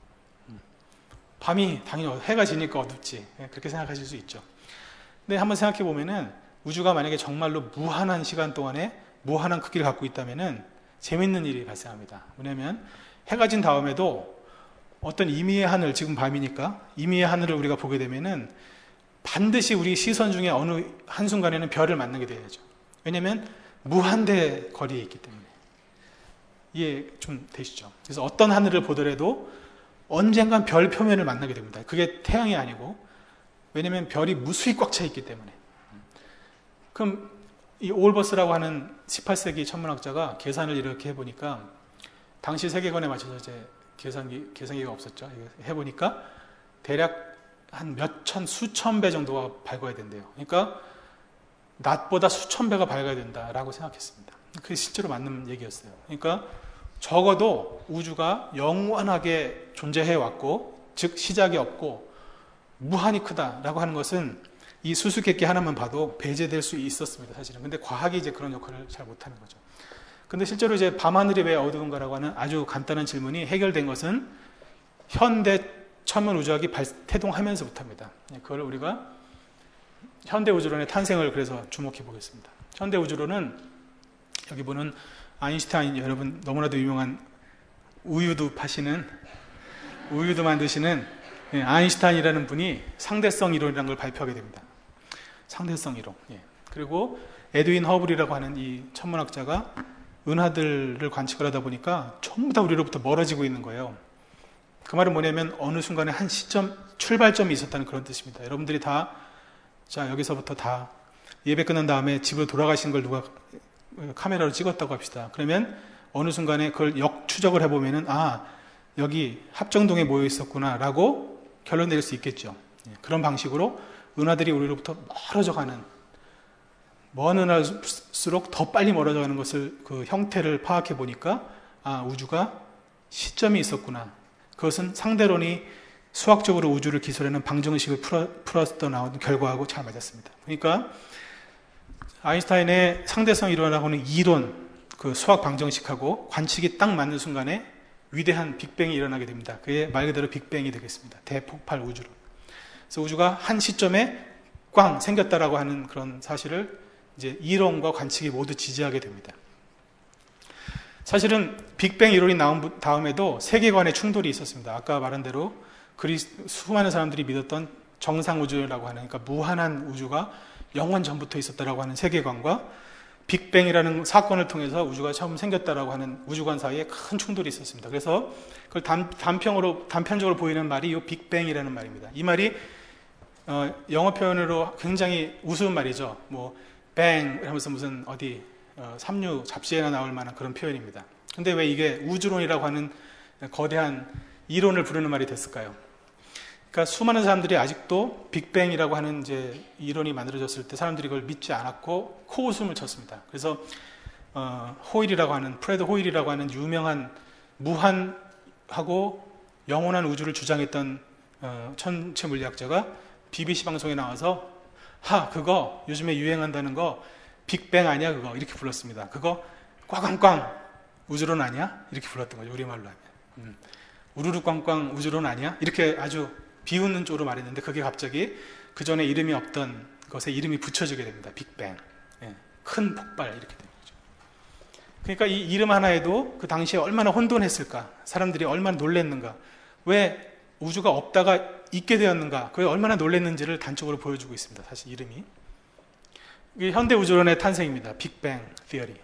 밤이 당연히 해가 지니까 어둡지. 그렇게 생각하실 수 있죠. 근데 한번 생각해 보면은 우주가 만약에 정말로 무한한 시간 동안에 무한한 크기를 갖고 있다면은 재밌는 일이 발생합니다. 뭐냐면 해가 진 다음에도 어떤 임의의 하늘, 지금 밤이니까 임의의 하늘을 우리가 보게 되면은 반드시 우리 시선 중에 어느 한순간에는 별을 만나게 돼야죠. 왜냐하면 무한대 거리에 있기 때문에. 이해 좀 되시죠? 그래서 어떤 하늘을 보더라도 언젠간 별 표면을 만나게 됩니다. 그게 태양이 아니고, 왜냐하면 별이 무수히 꽉 차 있기 때문에. 그럼 이 올버스라고 하는 18세기 천문학자가 계산을 이렇게 해보니까, 당시 세계관에 맞춰서 이제 계산기가 없었죠. 해보니까 대략 한 몇천, 수천 배 정도가 밝아야 된대요. 그러니까 낮보다 수천 배가 밝아야 된다라고 생각했습니다. 그게 실제로 맞는 얘기였어요. 그러니까 적어도 우주가 영원하게 존재해 왔고, 즉 시작이 없고 무한히 크다라고 하는 것은 이 수수께끼 하나만 봐도 배제될 수 있었습니다, 사실은. 근데 과학이 이제 그런 역할을 잘 못하는 거죠. 근데 실제로 이제 밤하늘이 왜 어두운가라고 하는 아주 간단한 질문이 해결된 것은 현대 천문 우주학이 태동하면서부터입니다. 그걸 우리가 현대 우주론의 탄생을 그래서 주목해 보겠습니다. 현대 우주론은 여기 보는 아인슈타인, 여러분 너무나도 유명한 우유도 만드시는 아인슈타인이라는 분이 상대성 이론이라는 걸 발표하게 됩니다. 상대성 이론. 그리고 에드윈 허블이라고 하는 이 천문학자가 은하들을 관측을 하다 보니까 전부 다 우리로부터 멀어지고 있는 거예요. 그 말은 뭐냐면 어느 순간에 한 시점, 출발점이 있었다는 그런 뜻입니다. 여러분들이 다, 자, 여기서부터 다 예배 끝난 다음에 집으로 돌아가신 걸 누가 카메라로 찍었다고 합시다. 그러면 어느 순간에 그걸 역추적을 해보면은, 아, 여기 합정동에 모여 있었구나 라고 결론 내릴 수 있겠죠. 그런 방식으로 은하들이 우리로부터 멀어져 가는, 먼 은하일수록 더 빨리 멀어져 가는 것을, 그 형태를 파악해 보니까, 아, 우주가 시점이 있었구나. 그것은 상대론이 수학적으로 우주를 기술하는 방정식을 풀어서 나온 결과하고 잘 맞았습니다. 그러니까 아인슈타인의 상대성 이론이라고 하는 이론, 그 수학 방정식하고 관측이 딱 맞는 순간에 위대한 빅뱅이 일어나게 됩니다. 그게 말 그대로 빅뱅이 되겠습니다. 대폭발 우주론. 그래서 우주가 한 시점에 꽝 생겼다라고 하는 그런 사실을 이제 이론과 관측이 모두 지지하게 됩니다. 사실은 빅뱅 이론이 나온 다음에도 세계관의 충돌이 있었습니다. 아까 말한 대로 수많은 사람들이 믿었던 정상우주라고 하는, 그러니까 무한한 우주가 영원 전부터 있었다라고 하는 세계관과 빅뱅이라는 사건을 통해서 우주가 처음 생겼다라고 하는 우주관 사이에 큰 충돌이 있었습니다. 그래서 그걸 단편적으로 보이는 말이 이 빅뱅이라는 말입니다. 이 말이 영어 표현으로 굉장히 우스운 말이죠. 뭐 뱅 하면서 무슨 어디 삼류 잡지에나 나올 만한 그런 표현입니다. 근데 왜 이게 우주론이라고 하는 거대한 이론을 부르는 말이 됐을까요? 그러니까 수많은 사람들이 아직도 빅뱅이라고 하는 이제 이론이 만들어졌을 때 사람들이 그걸 믿지 않았고 코웃음을 쳤습니다. 그래서 프레드 호일이라고 하는 유명한 무한하고 영원한 우주를 주장했던 천체 물리학자가 BBC 방송에 나와서 그거 요즘에 유행한다는 거 빅뱅 아니야 그거, 이렇게 불렀습니다. 그거 꽝꽝꽝 우주론 아니야? 이렇게 불렀던 거죠, 우리말로 하면. 우르르 꽝꽝 우주론 아니야? 이렇게 아주 비웃는 쪽으로 말했는데, 그게 갑자기 그 전에 이름이 없던 것에 이름이 붙여지게 됩니다. 빅뱅. 큰 폭발, 이렇게 되는 거죠. 그러니까 이 이름 하나에도 그 당시에 얼마나 혼돈했을까, 사람들이 얼마나 놀랬는가, 왜 우주가 없다가 있게 되었는가, 그게 얼마나 놀랬는지를 단적으로 보여주고 있습니다. 사실 이름이. 이게 현대 우주론의 탄생입니다. 빅뱅 티어리.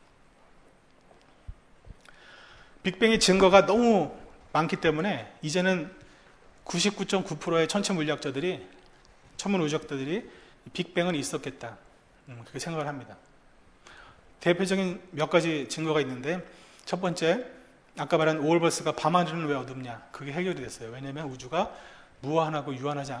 빅뱅의 증거가 너무 많기 때문에 이제는 99.9%의 천체 물리학자들이, 천문 우주학자들이 빅뱅은 있었겠다, 그렇게 생각을 합니다. 대표적인 몇 가지 증거가 있는데, 첫 번째, 아까 말한 올버스가 밤하늘은 왜 어둡냐, 그게 해결이 됐어요. 왜냐하면 우주가 무한하고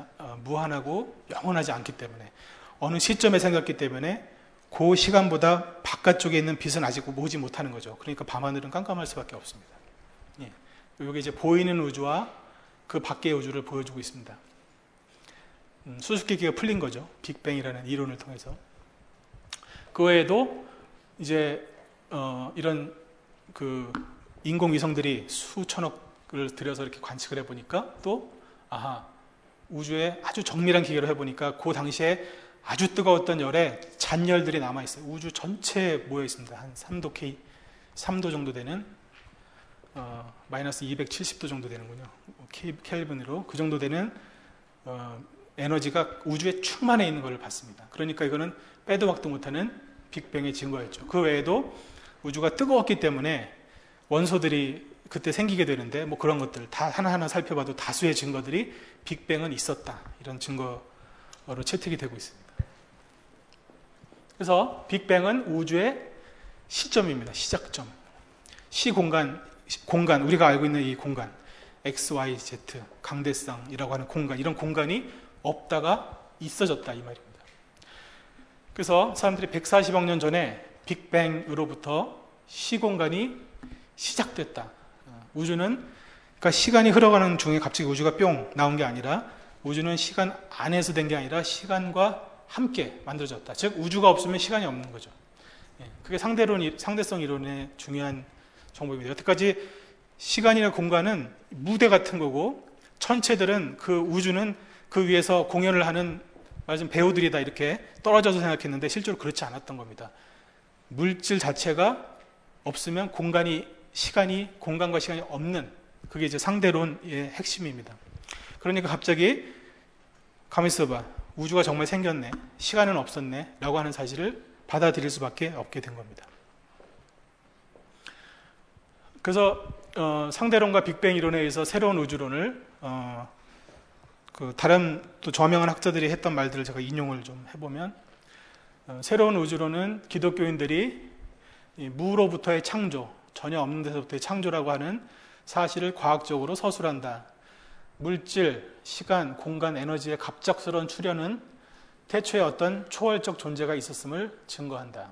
영원하지 않기 때문에, 어느 시점에 생겼기 때문에 그 시간보다 바깥쪽에 있는 빛은 아직 오지 못하는 거죠. 그러니까 밤하늘은 깜깜할 수밖에 없습니다. 이게 이제 보이는 우주와 그 밖의 우주를 보여주고 있습니다. 수수께끼가 풀린 거죠, 빅뱅이라는 이론을 통해서. 그 외에도 이제 이런 그 인공위성들이 수천억을 들여서 이렇게 관측을 해보니까 또 우주에 아주 정밀한 기계로 해보니까 그 당시에 아주 뜨거웠던 열에 잔열들이 남아있어요. 우주 전체에 모여 있습니다. 한 3도 K, 3도 정도 되는, 마이너스 270도 정도 되는군요. 켈빈으로. 그 정도 되는 에너지가 우주에 충만해 있는 걸 봤습니다. 그러니까 이거는 빼도 박도 못하는 빅뱅의 증거였죠. 그 외에도 우주가 뜨거웠기 때문에 원소들이 그때 생기게 되는데 뭐 그런 것들 다 하나하나 살펴봐도 다수의 증거들이 빅뱅은 있었다. 이런 증거로 채택이 되고 있습니다. 그래서 빅뱅은 우주의 시점입니다. 시작점. 시공간, 우리가 알고 있는 이 공간, X, Y, Z, 강대상이라고 하는 공간, 이런 공간이 없다가 있어졌다 이 말입니다. 그래서 사람들이 140억 년 전에 빅뱅으로부터 시공간이 시작됐다. 우주는 그러니까 시간이 흘러가는 중에 갑자기 우주가 뿅 나온 게 아니라 우주는 시간 안에서 된 게 아니라 시간과 함께 만들어졌다. 즉 우주가 없으면 시간이 없는 거죠. 그게 상대성 이론의 중요한 정보입니다. 여태까지 시간이나 공간은 무대 같은 거고 천체들은 그 우주는 그 위에서 공연을 하는 말하자면 배우들이다 이렇게 떨어져서 생각했는데 실제로 그렇지 않았던 겁니다. 물질 자체가 없으면 공간과 시간이 없는 그게 이제 상대론의 핵심입니다. 그러니까 갑자기 가만히 있어봐. 우주가 정말 생겼네. 시간은 없었네. 라고 하는 사실을 받아들일 수밖에 없게 된 겁니다. 그래서 상대론과 빅뱅 이론에 의해서 새로운 우주론을 다른 또 저명한 학자들이 했던 말들을 제가 인용을 좀 해보면 새로운 우주론은 기독교인들이 무로부터의 창조, 전혀 없는 데서부터의 창조라고 하는 사실을 과학적으로 서술한다. 물질, 시간, 공간, 에너지의 갑작스러운 출현은 태초에 어떤 초월적 존재가 있었음을 증거한다.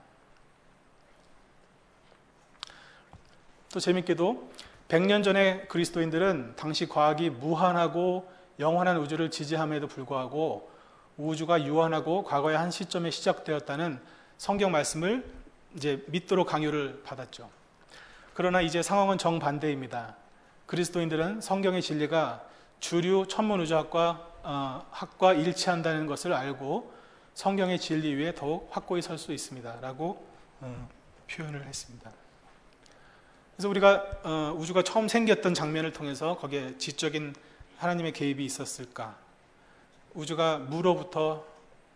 또 재밌게도 100년 전에 그리스도인들은 당시 과학이 무한하고 영원한 우주를 지지함에도 불구하고 우주가 유한하고 과거의 한 시점에 시작되었다는 성경 말씀을 이제 믿도록 강요를 받았죠. 그러나 이제 상황은 정반대입니다. 그리스도인들은 성경의 진리가 주류 천문우주학과 일치한다는 것을 알고 성경의 진리 위에 더욱 확고히 설 수 있습니다. 라고 표현을 했습니다. 그래서 우리가 우주가 처음 생겼던 장면을 통해서 거기에 지적인 하나님의 개입이 있었을까? 우주가 무로부터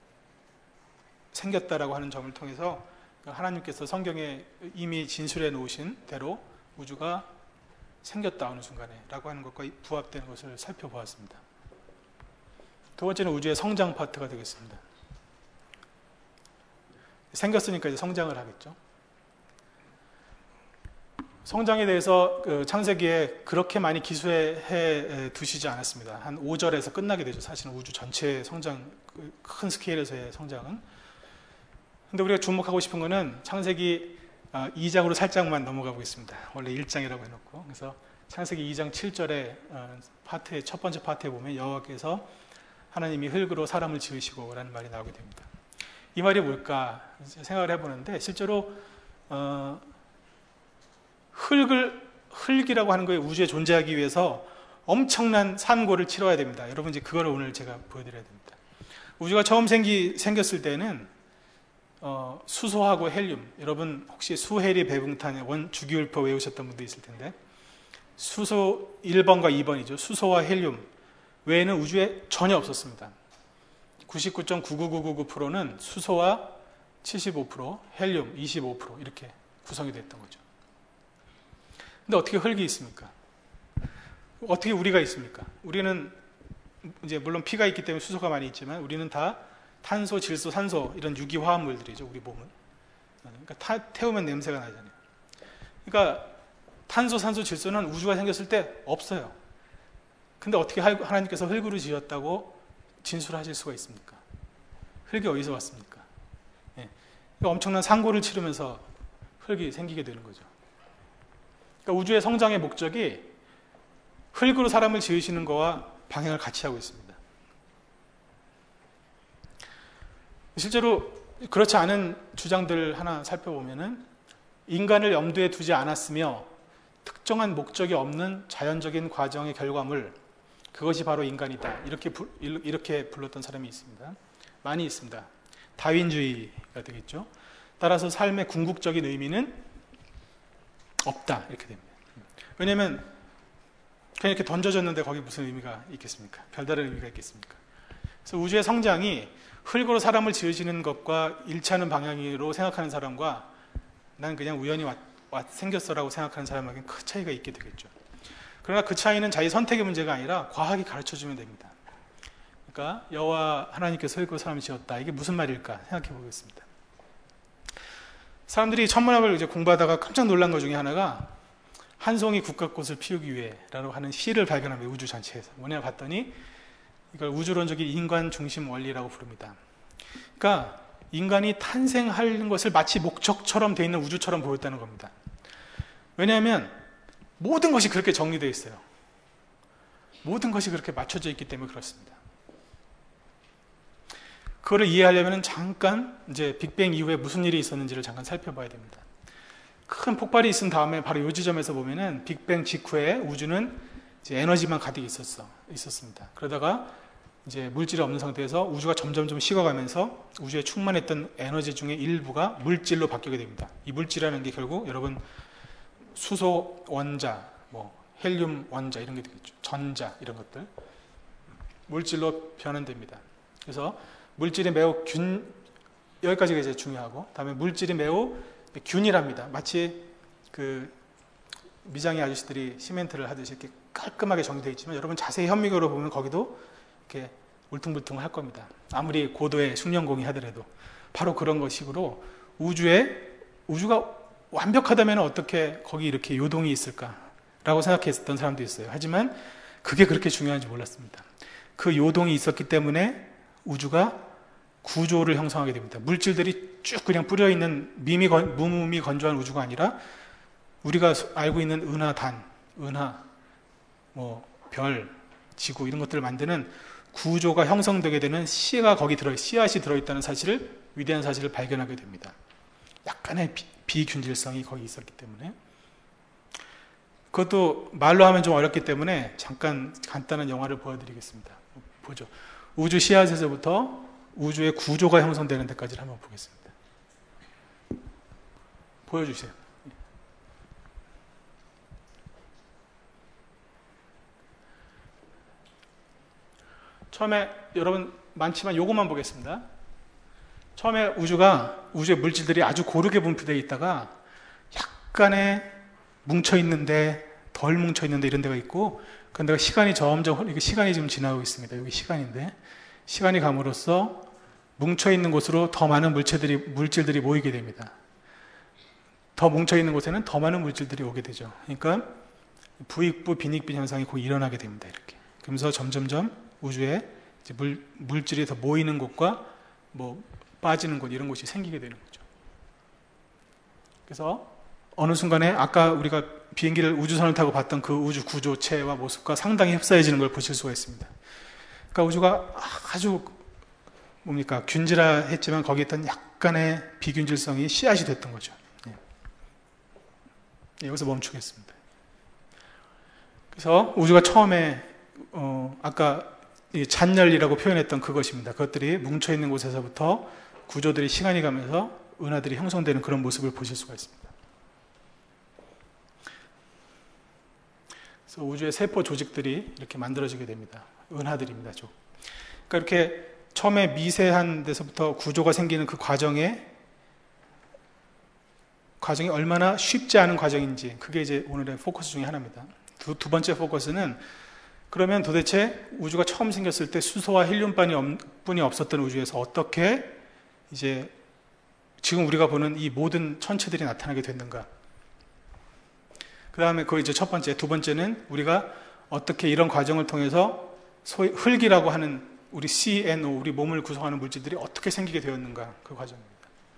생겼다라고 하는 점을 통해서 하나님께서 성경에 이미 진술해 놓으신 대로 우주가 생겼다 어느 순간에 라고 하는 것과 부합되는 것을 살펴보았습니다. 두 번째는 우주의 성장 파트가 되겠습니다. 생겼으니까 이제 성장을 하겠죠. 성장에 대해서 창세기에 그렇게 많이 기술해 두시지 않았습니다. 한 5절에서 끝나게 되죠. 사실은 우주 전체의 성장, 큰 스케일에서의 성장은. 근데 우리가 주목하고 싶은 거는 창세기 2장으로 살짝만 넘어가 보겠습니다. 원래 1장이라고 해놓고. 그래서 창세기 2장 7절에 파트의 첫 번째 파트에 보면 여호와께서 하나님이 흙으로 사람을 지으시고 라는 말이 나오게 됩니다. 이 말이 뭘까 생각을 해보는데 실제로 흙이라고 하는 거에 우주에 존재하기 위해서 엄청난 산고를 치러야 됩니다. 여러분 이제 그거를 오늘 제가 보여드려야 됩니다. 우주가 처음 생겼을 때는 수소하고 헬륨, 여러분 혹시 수헬이 배붕탄의 원주기율표 외우셨던 분도 있을 텐데 수소 1번과 2번이죠. 수소와 헬륨 외에는 우주에 전혀 없었습니다. 99.99999%는 수소와 75%, 헬륨 25% 이렇게 구성이 됐던 거죠. 근데 어떻게 흙이 있습니까? 어떻게 우리가 있습니까? 우리는 이제 물론 피가 있기 때문에 수소가 많이 있지만 우리는 다 탄소, 질소, 산소 이런 유기화합물들이죠. 우리 몸은. 그러니까 태우면 냄새가 나잖아요. 그러니까 탄소, 산소, 질소는 우주가 생겼을 때 없어요. 근데 어떻게 하나님께서 흙으로 지었다고 진술하실 수가 있습니까? 흙이 어디서 왔습니까? 엄청난 상고를 치르면서 흙이 생기게 되는 거죠. 그러니까 우주의 성장의 목적이 흙으로 사람을 지으시는 거와 방향을 같이 하고 있습니다. 실제로 그렇지 않은 주장들 하나 살펴보면은 인간을 염두에 두지 않았으며 특정한 목적이 없는 자연적인 과정의 결과물, 그것이 바로 인간이다. 이렇게 불렀던 사람이 있습니다. 많이 있습니다. 다윈주의가 되겠죠. 따라서 삶의 궁극적인 의미는 없다. 이렇게 됩니다. 왜냐하면 그냥 이렇게 던져졌는데 거기 무슨 의미가 있겠습니까? 별다른 의미가 있겠습니까? 그래서 우주의 성장이 흙으로 사람을 지으시는 것과 일치하는 방향으로 생각하는 사람과 난 그냥 우연히 생겼어라고 생각하는 사람에게는 큰 차이가 있게 되겠죠. 그러나 그 차이는 자기 선택의 문제가 아니라 과학이 가르쳐주면 됩니다. 그러니까 여호와 하나님께서 흙으로 사람을 지었다. 이게 무슨 말일까 생각해 보겠습니다. 사람들이 천문학을 이제 공부하다가 깜짝 놀란 것 중에 하나가 한 송이 국화꽃을 피우기 위해라고 하는 시를 발견합니다. 우주 전체에서. 뭐냐 봤더니 이걸 우주론적인 인간 중심 원리라고 부릅니다. 그러니까 인간이 탄생하는 것을 마치 목적처럼 되어 있는 우주처럼 보였다는 겁니다. 왜냐하면 모든 것이 그렇게 정리되어 있어요. 모든 것이 그렇게 맞춰져 있기 때문에 그렇습니다. 그거를 이해하려면 잠깐 이제 빅뱅 이후에 무슨 일이 있었는지를 잠깐 살펴봐야 됩니다. 큰 폭발이 있은 다음에 바로 이 지점에서 보면은 빅뱅 직후에 우주는 이제 에너지만 가득 있었습니다. 그러다가 이제 물질이 없는 상태에서 우주가 점점 식어가면서 우주에 충만했던 에너지 중에 일부가 물질로 바뀌게 됩니다. 이 물질이라는 게 결국 여러분 수소 원자, 뭐 헬륨 원자 이런 게 되겠죠. 전자 이런 것들 물질로 변환됩니다. 그래서 물질이 매우 여기까지가 이제 중요하고, 다음에 물질이 매우 균일합니다. 마치 그 미장의 아저씨들이 시멘트를 하듯이 이렇게 깔끔하게 정리되어 있지만 여러분 자세히 현미경으로 보면 거기도 이렇게 울퉁불퉁 할 겁니다. 아무리 고도의 숙련공이 하더라도. 바로 그런 것식으로 우주가 완벽하다면 어떻게 거기 이렇게 요동이 있을까라고 생각했던 사람도 있어요. 하지만 그게 그렇게 중요한지 몰랐습니다. 그 요동이 있었기 때문에 우주가 구조를 형성하게 됩니다. 물질들이 쭉 그냥 뿌려있는 무미 건조한 우주가 아니라 우리가 알고 있는 은하, 별, 지구 이런 것들을 만드는 구조가 형성되게 되는 씨앗이 들어있다는 위대한 사실을 발견하게 됩니다. 약간의 비균질성이 거기 있었기 때문에. 그것도 말로 하면 좀 어렵기 때문에 잠깐 간단한 영화를 보여드리겠습니다. 보죠. 우주 씨앗에서부터 우주의 구조가 형성되는 데까지를 한번 보겠습니다. 보여주세요. 처음에 여러분 많지만 요것만 보겠습니다. 처음에 우주의 물질들이 아주 고르게 분포되어 있다가 약간의 뭉쳐있는데 덜 뭉쳐있는데 이런 데가 있고, 그런데 시간이 시간이 지금 지나고 있습니다. 여기 시간인데 시간이 감으로써 뭉쳐있는 곳으로 더 많은 물질들이 모이게 됩니다. 더 뭉쳐있는 곳에는 더 많은 물질들이 오게 되죠. 그러니까 부익부 빈익빈 현상이 곧 일어나게 됩니다. 이렇게. 그러면서 점점점 우주에 이제 물질이 더 모이는 곳과 뭐 빠지는 곳 이런 곳이 생기게 되는 거죠. 그래서 어느 순간에 아까 우리가 비행기를 우주선을 타고 봤던 그 우주 구조체와 모습과 상당히 흡사해지는 걸 보실 수가 있습니다. 그러니까 우주가 아주 균질했지만 거기에 있던 약간의 비균질성이 씨앗이 됐던 거죠. 여기서 멈추겠습니다. 그래서 우주가 처음에 아까 잔열이라고 표현했던 그것입니다. 그것들이 뭉쳐있는 곳에서부터 구조들이 시간이 가면서 은하들이 형성되는 그런 모습을 보실 수가 있습니다. 그래서 우주의 세포 조직들이 이렇게 만들어지게 됩니다. 은하들입니다. 그러니까 이렇게 처음에 미세한 데서부터 구조가 생기는 그 과정이 얼마나 쉽지 않은 과정인지, 그게 이제 오늘의 포커스 중에 하나입니다. 두 번째 포커스는 그러면 도대체 우주가 처음 생겼을 때 수소와 헬륨뿐이 없었던 우주에서 어떻게 이제 지금 우리가 보는 이 모든 천체들이 나타나게 됐는가. 그 다음에 그거 이제 첫 번째. 두 번째는 우리가 어떻게 이런 과정을 통해서 소위 흙이라고 하는 우리 CNO, 우리 몸을 구성하는 물질들이 어떻게 생기게 되었는가. 그 과정입니다.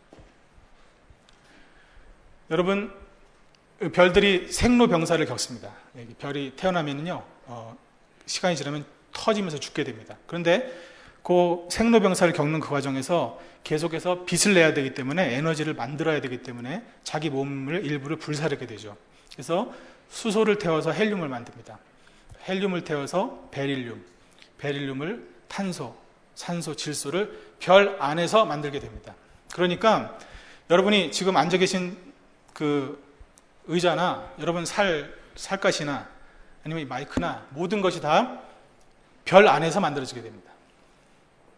여러분, 별들이 생로병사를 겪습니다. 별이 태어나면요, 시간이 지나면 터지면서 죽게 됩니다. 그런데 그 생로병사를 겪는 그 과정에서 계속해서 빛을 내야 되기 때문에, 에너지를 만들어야 되기 때문에 자기 몸을 일부를 불사르게 되죠. 그래서 수소를 태워서 헬륨을 만듭니다. 헬륨을 태워서 베릴륨을 탄소, 산소, 질소를 별 안에서 만들게 됩니다. 그러니까 여러분이 지금 앉아 계신 그 의자나 여러분 살갗이나 아니면 이 마이크나 모든 것이 다 별 안에서 만들어지게 됩니다.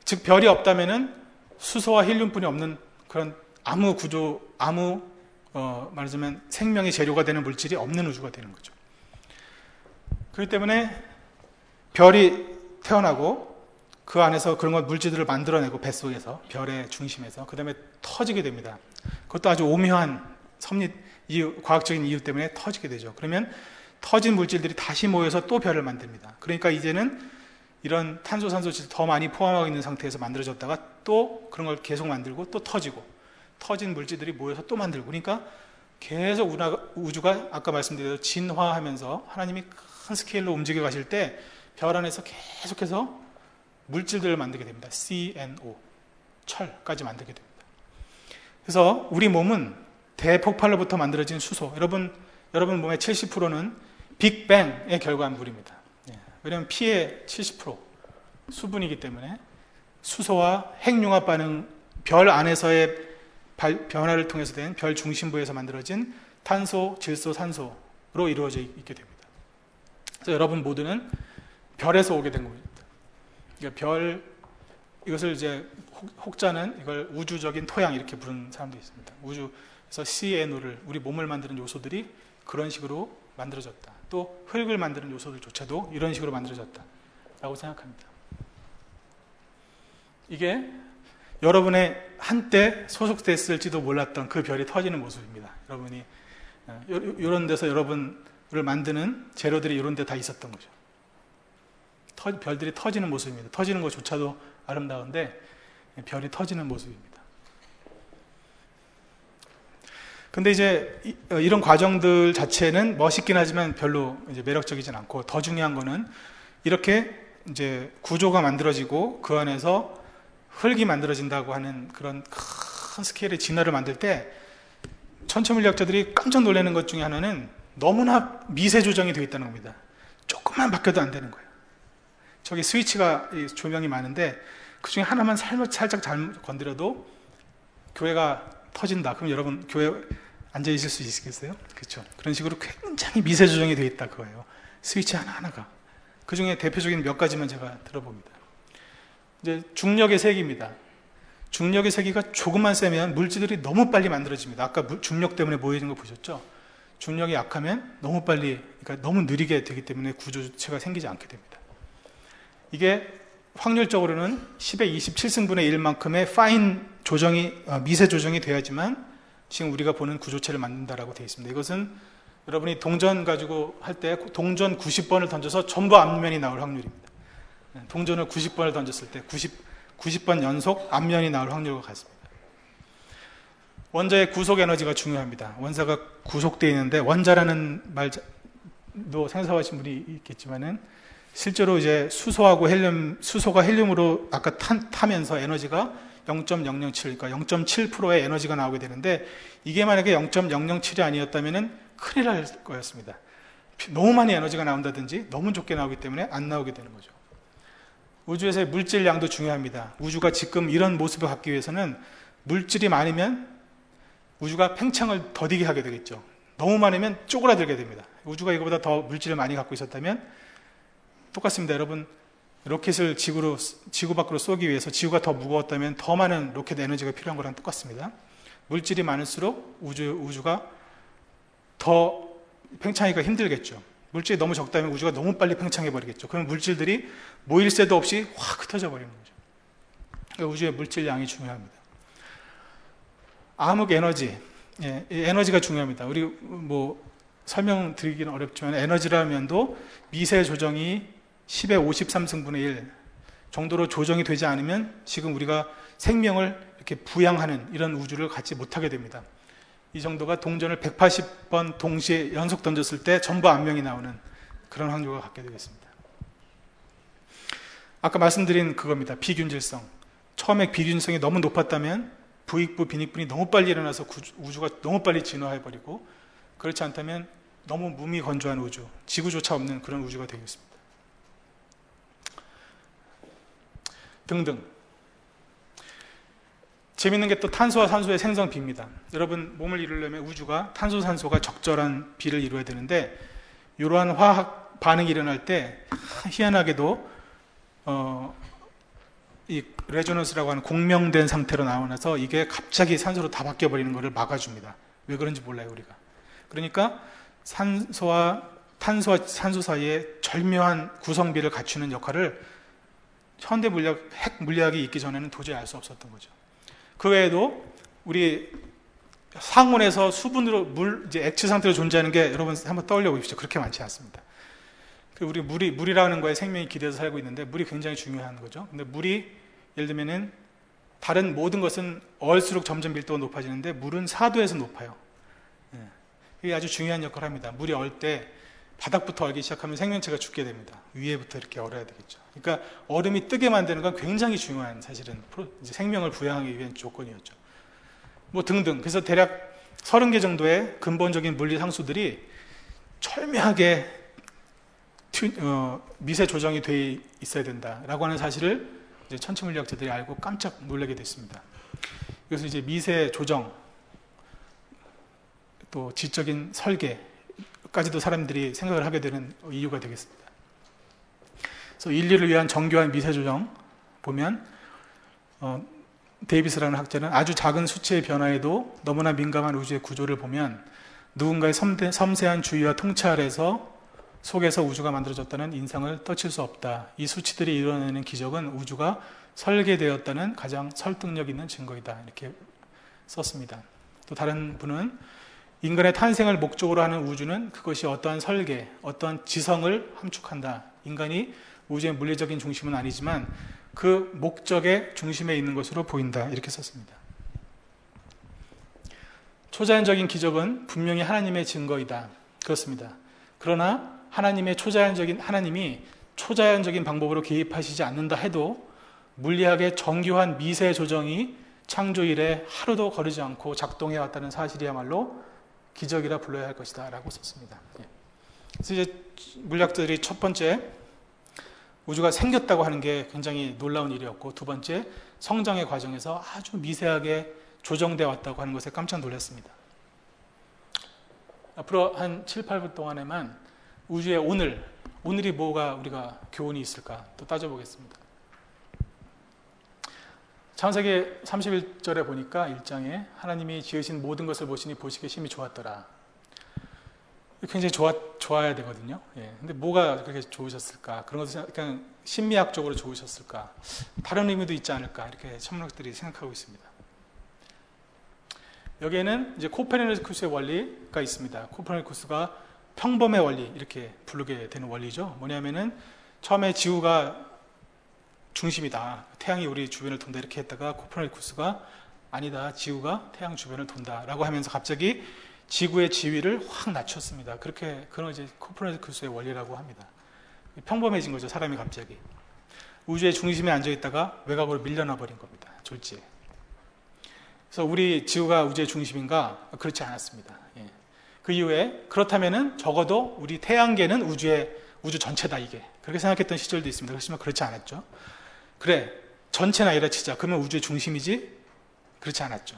즉 별이 없다면은 수소와 헬륨뿐이 없는 그런 아무 구조, 말하자면 생명의 재료가 되는 물질이 없는 우주가 되는 거죠. 그렇기 때문에 별이 태어나고 그 안에서 그런 것 물질들을 만들어내고 뱃속에서 별의 중심에서 그 다음에 터지게 됩니다. 그것도 아주 오묘한 과학적인 이유 때문에 터지게 되죠. 그러면 터진 물질들이 다시 모여서 또 별을 만듭니다. 그러니까 이제는 이런 탄소, 산소를 더 많이 포함하고 있는 상태에서 만들어졌다가 또 그런 걸 계속 만들고 또 터지고 터진 물질들이 모여서 또 만들고 그러니까 계속 우주가 아까 말씀드린 진화하면서 하나님이 큰 스케일로 움직여 가실 때 별 안에서 계속해서 물질들을 만들게 됩니다. CNO, 철까지 만들게 됩니다. 그래서 우리 몸은 대폭발로부터 만들어진 수소, 여러분 몸의 70%는 빅뱅의 결과물입니다. 왜냐하면 피의 70% 수분이기 때문에 수소와 핵융합 반응, 별 안에서의 변화를 통해서 된 별 중심부에서 만들어진 탄소, 질소, 산소로 이루어져 있게 됩니다. 그래서 여러분 모두는 별에서 오게 된 겁니다. 그러니까 이것을 이제 혹자는 이걸 우주적인 토양 이렇게 부르는 사람도 있습니다. 우주에서 CNO를 우리 몸을 만드는 요소들이 그런 식으로 만들어졌다. 또 흙을 만드는 요소들조차도 이런 식으로 만들어졌다라고 생각합니다. 이게 여러분의 한때 소속됐을지도 몰랐던 그 별이 터지는 모습입니다. 여러분이 이런 데서 여러분을 만드는 재료들이 이런 데 다 있었던 거죠. 별들이 터지는 모습입니다. 터지는 것조차도 아름다운데 별이 터지는 모습입니다. 근데 이제 이런 과정들 자체는 멋있긴 하지만 별로 이제 매력적이진 않고 더 중요한 거는 이렇게 이제 구조가 만들어지고 그 안에서 흙이 만들어진다고 하는 그런 큰 스케일의 진화를 만들 때 천체물리학자들이 깜짝 놀라는 것 중에 하나는 너무나 미세 조정이 되어 있다는 겁니다. 조금만 바뀌어도 안 되는 거예요. 저기 스위치가 조명이 많은데 그 중에 하나만 살짝 잘못 건드려도 교회가 터진다. 그럼 여러분 교회 앉아 있을 수 있겠어요? 그렇죠. 그런 식으로 굉장히 미세 조정이 되어 있다 그거예요. 스위치 하나하나가. 그 중에 대표적인 몇 가지만 제가 들어봅니다. 이제 중력의 세기입니다. 중력의 세기가 조금만 세면 물질들이 너무 빨리 만들어집니다. 아까 중력 때문에 모여진 거 보셨죠? 중력이 약하면 너무 빨리, 그러니까 너무 느리게 되기 때문에 구조체가 생기지 않게 됩니다. 이게 확률적으로는 10의 27승분의 1만큼의 파인 조정이, 미세 조정이 돼야지만 지금 우리가 보는 구조체를 만든다라고 되어 있습니다. 이것은 여러분이 동전 가지고 할 때 동전 90번을 던져서 전부 앞면이 나올 확률입니다. 동전을 90번을 던졌을 때 90번 연속 앞면이 나올 확률과 같습니다. 원자의 구속 에너지가 중요합니다. 원자가 구속되어 있는데 원자라는 말도 생소하신 분이 있겠지만은 실제로 이제 수소가 헬륨으로 아까 타면서 에너지가 0.007, 그러니까 0.7%의 에너지가 나오게 되는데 이게 만약에 0.007이 아니었다면은 큰일 날 거였습니다. 너무 많이 에너지가 나온다든지 너무 적게 나오기 때문에 안 나오게 되는 거죠. 우주에서의 물질량도 중요합니다. 우주가 지금 이런 모습을 갖기 위해서는 물질이 많으면 우주가 팽창을 더디게 하게 되겠죠. 너무 많으면 쪼그라들게 됩니다. 우주가 이거보다 더 물질을 많이 갖고 있었다면 똑같습니다. 여러분, 로켓을 지구 밖으로 쏘기 위해서 지구가 더 무거웠다면 더 많은 로켓 에너지가 필요한 거랑 똑같습니다. 물질이 많을수록 우주가 더 팽창하기가 힘들겠죠. 물질이 너무 적다면 우주가 너무 빨리 팽창해버리겠죠. 그럼 물질들이 모일 새도 없이 확 흩어져 버리는 거죠. 그러니까 우주의 물질량이 중요합니다. 암흑 에너지, 에너지가 중요합니다. 우리 설명드리기는 어렵지만 에너지라면도 미세 조정이 10의 53승분의 1 정도로 조정이 되지 않으면 지금 우리가 생명을 이렇게 부양하는 이런 우주를 갖지 못하게 됩니다. 이 정도가 동전을 180번 동시에 연속 던졌을 때 전부 앞면이 나오는 그런 확률을 갖게 되겠습니다. 아까 말씀드린 그겁니다. 비균질성. 처음에 비균질성이 너무 높았다면 부익부, 빈익분이 너무 빨리 일어나서 우주가 너무 빨리 진화해버리고 그렇지 않다면 너무 무미건조한 우주, 지구조차 없는 그런 우주가 되겠습니다. 등등. 재밌는 게 또 탄소와 산소의 생성비입니다. 여러분, 몸을 이루려면 우주가 탄소, 산소가 적절한 비를 이루어야 되는데 이러한 화학 반응이 일어날 때 희한하게도 이 레조넌스라고 하는 공명된 상태로 나오면서 이게 갑자기 산소로 다 바뀌어 버리는 것을 막아줍니다. 왜 그런지 몰라요, 우리가. 그러니까 산소와 탄소와 산소 사이에 절묘한 구성비를 갖추는 역할을 현대 물리학, 핵 물리학이 있기 전에는 도저히 알 수 없었던 거죠. 그 외에도 우리 상온에서 수분으로 이제 액체 상태로 존재하는 게 여러분 한번 떠올려 보십시오. 그렇게 많지 않습니다. 우리 물이라는 거에 생명이 기대서 살고 있는데 물이 굉장히 중요한 거죠. 근데 물이 예를 들면은 다른 모든 것은 얼수록 점점 밀도가 높아지는데 물은 4도에서 높아요. 이게 아주 중요한 역할을 합니다. 물이 얼 때 바닥부터 얼기 시작하면 생명체가 죽게 됩니다. 위에부터 이렇게 얼어야 되겠죠. 그러니까 얼음이 뜨게 만드는 건 굉장히 중요한 사실은 이제 생명을 부양하기 위한 조건이었죠. 뭐 등등. 그래서 대략 30개 정도의 근본적인 물리 상수들이 절묘하게 미세 조정이 돼 있어야 된다라고 하는 사실을 이제 천체물리학자들이 알고 깜짝 놀라게 됐습니다. 그래서 이제 미세 조정, 또 지적인 설계까지도 사람들이 생각을 하게 되는 이유가 되겠습니다. 그래서 인류를 위한 정교한 미세 조정 보면 데이비스라는 학자는 아주 작은 수치의 변화에도 너무나 민감한 우주의 구조를 보면 누군가의 섬세한 주의와 통찰 아래서 속에서 우주가 만들어졌다는 인상을 떠칠 수 없다. 이 수치들이 이뤄내는 기적은 우주가 설계되었다는 가장 설득력 있는 증거이다. 이렇게 썼습니다. 또 다른 분은 인간의 탄생을 목적으로 하는 우주는 그것이 어떠한 설계, 어떠한 지성을 함축한다. 인간이 우주의 물리적인 중심은 아니지만 그 목적의 중심에 있는 것으로 보인다. 이렇게 썼습니다. 초자연적인 기적은 분명히 하나님의 증거이다. 그렇습니다. 그러나 하나님이 초자연적인 방법으로 개입하시지 않는다 해도 물리학의 정교한 미세 조정이 창조 이래 하루도 거르지 않고 작동해 왔다는 사실이야말로 기적이라 불러야 할 것이다 라고 썼습니다. 그래서 이제 물리학자들이 첫 번째 우주가 생겼다고 하는 게 굉장히 놀라운 일이었고, 두 번째 성장의 과정에서 아주 미세하게 조정되어 왔다고 하는 것에 깜짝 놀랐습니다. 앞으로 한 7, 8분 동안에만 우주의 오늘이 뭐가 우리가 교훈이 있을까 또 따져보겠습니다. 창세기 31절에 보니까 1장에 하나님이 지으신 모든 것을 보시니 보시기에 심히 좋았더라. 굉장히 좋아야 되거든요. 근데 뭐가 그렇게 좋으셨을까? 그런 것을 그냥 심리학적으로 좋으셨을까? 다른 의미도 있지 않을까? 이렇게 천문학들이 생각하고 있습니다. 여기에는 이제 코페르니쿠스의 원리가 있습니다. 코페르니쿠스가 평범의 원리 이렇게 부르게 되는 원리죠. 뭐냐면은 처음에 지구가 중심이다. 태양이 우리 주변을 돈다 이렇게 했다가 코페르니쿠스가 아니다. 지구가 태양 주변을 돈다라고 하면서 갑자기 지구의 지위를 확 낮췄습니다. 그런 이제 코페르니쿠스의 원리라고 합니다. 평범해진 거죠. 사람이 갑자기 우주의 중심에 앉아 있다가 외곽으로 밀려나 버린 겁니다. 졸지에. 그래서 우리 지구가 우주의 중심인가? 그렇지 않았습니다. 그 이후에 그렇다면은 적어도 우리 태양계는 우주 전체다 이게 그렇게 생각했던 시절도 있습니다. 그렇지만 그렇지 않았죠. 그래 전체는 아니라 치자. 그러면 우주의 중심이지? 그렇지 않았죠.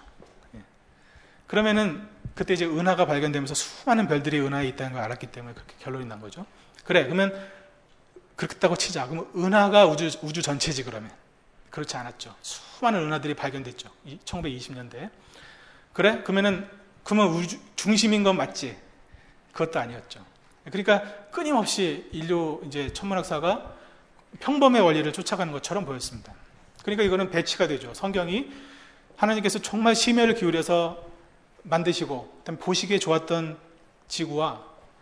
그러면은 그때 이제 은하가 발견되면서 수많은 별들이 은하에 있다는 걸 알았기 때문에 그렇게 결론이 난 거죠. 그래 그러면 그렇다고 치자. 그러면 은하가 우주 전체지 그러면. 그렇지 않았죠. 수많은 은하들이 발견됐죠. 1920년대에. 그래? 그러면 우주 중심인 건 맞지? 그것도 아니었죠. 그러니까 끊임없이 인류 이제 천문학사가 평범의 원리를 쫓아가는 것처럼 보였습니다. 그러니까 이거는 배치가 되죠. 성경이 하나님께서 정말 심혈을 기울여서 만드시고 그다음에 보시기에 좋았던 지구와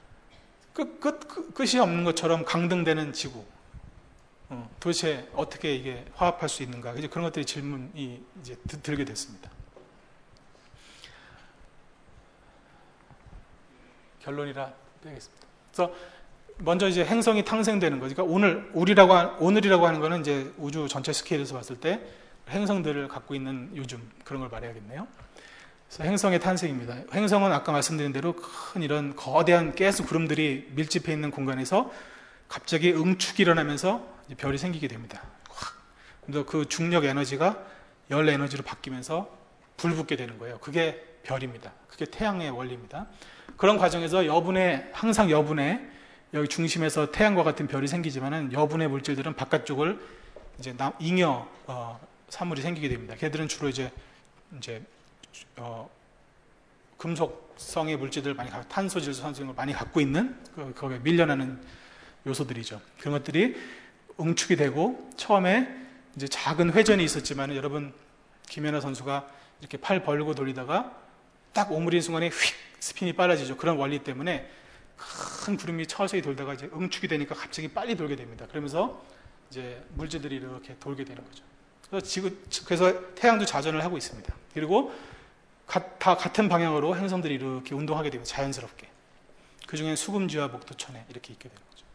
끝이 없는 것처럼 강등되는 지구. 도대체 어떻게 이게 화합할 수 있는가? 이제 그런 것들이 질문이 이제 들게 됐습니다. 결론이라 빼겠습니다. 그래서 먼저 이제 행성이 탄생되는 거죠. 그러니까 오늘이라고 하는 거는 이제 우주 전체 스케일에서 봤을 때 행성들을 갖고 있는 요즘 그런 걸 말해야겠네요. 그래서 행성의 탄생입니다. 행성은 아까 말씀드린 대로 큰 이런 거대한 가스 구름들이 밀집해 있는 공간에서 갑자기 응축이 일어나면서 별이 생기게 됩니다. 그래서 그 중력 에너지가 열 에너지로 바뀌면서 불붙게 되는 거예요. 그게 별입니다. 그게 태양의 원리입니다. 그런 과정에서 항상 여분의 여기 중심에서 태양과 같은 별이 생기지만은 여분의 물질들은 바깥쪽을 이제 잉여 사물이 생기게 됩니다. 걔들은 주로 이제 금속성의 물질들 많이 탄소, 질소, 산소 이런 걸 많이 갖고 있는 거기에 밀려나는 요소들이죠. 그런 것들이 응축이 되고 처음에 이제 작은 회전이 있었지만 여러분 김연아 선수가 이렇게 팔 벌고 돌리다가 딱 오므리는 순간에 휙 스핀이 빨라지죠. 그런 원리 때문에 큰 구름이 서서히 돌다가 이제 응축이 되니까 갑자기 빨리 돌게 됩니다. 그러면서 이제 물질들이 이렇게 돌게 되는 거죠. 그래서 태양도 자전을 하고 있습니다. 그리고 다 같은 방향으로 행성들이 이렇게 운동하게 됩니다. 자연스럽게. 그 중에 수금지와 목토천에 이렇게 있게 되는 거죠.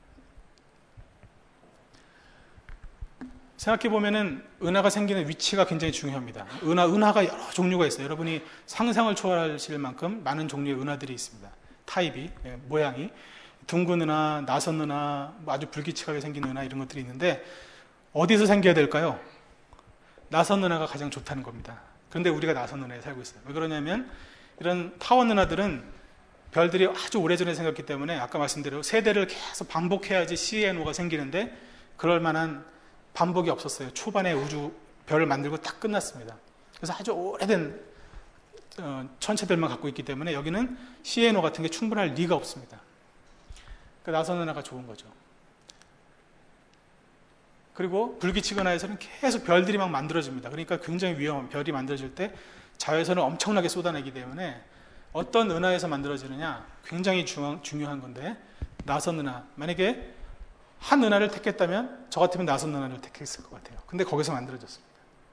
생각해 보면은 은하가 생기는 위치가 굉장히 중요합니다. 은하가 여러 종류가 있어요. 여러분이 상상을 초월하실 만큼 많은 종류의 은하들이 있습니다. 타입이, 모양이. 둥근 은하, 나선 은하, 아주 불규칙하게 생긴 은하 이런 것들이 있는데 어디서 생겨야 될까요? 나선 은하가 가장 좋다는 겁니다. 그런데 우리가 나선 은하에 살고 있어요. 왜 그러냐면 이런 타원 은하들은 별들이 아주 오래전에 생겼기 때문에 아까 말씀대로 세대를 계속 반복해야지 CNO가 생기는데 그럴 만한 반복이 없었어요. 초반에 별을 만들고 딱 끝났습니다. 그래서 아주 오래된 천체들만 갖고 있기 때문에 여기는 CNO 같은 게 충분할 리가 없습니다. 그러니까 나선 은하가 좋은 거죠. 그리고 불규칙 은하에서는 계속 별들이 막 만들어집니다. 그러니까 굉장히 위험한 별이 만들어질 때 자외선을 엄청나게 쏟아내기 때문에 어떤 은하에서 만들어지느냐 굉장히 중요한 건데 나선 은하, 만약에 한 은하를 택했다면 저 같으면 나선 은하를 택했을 것 같아요. 근데 거기서 만들어졌습니다.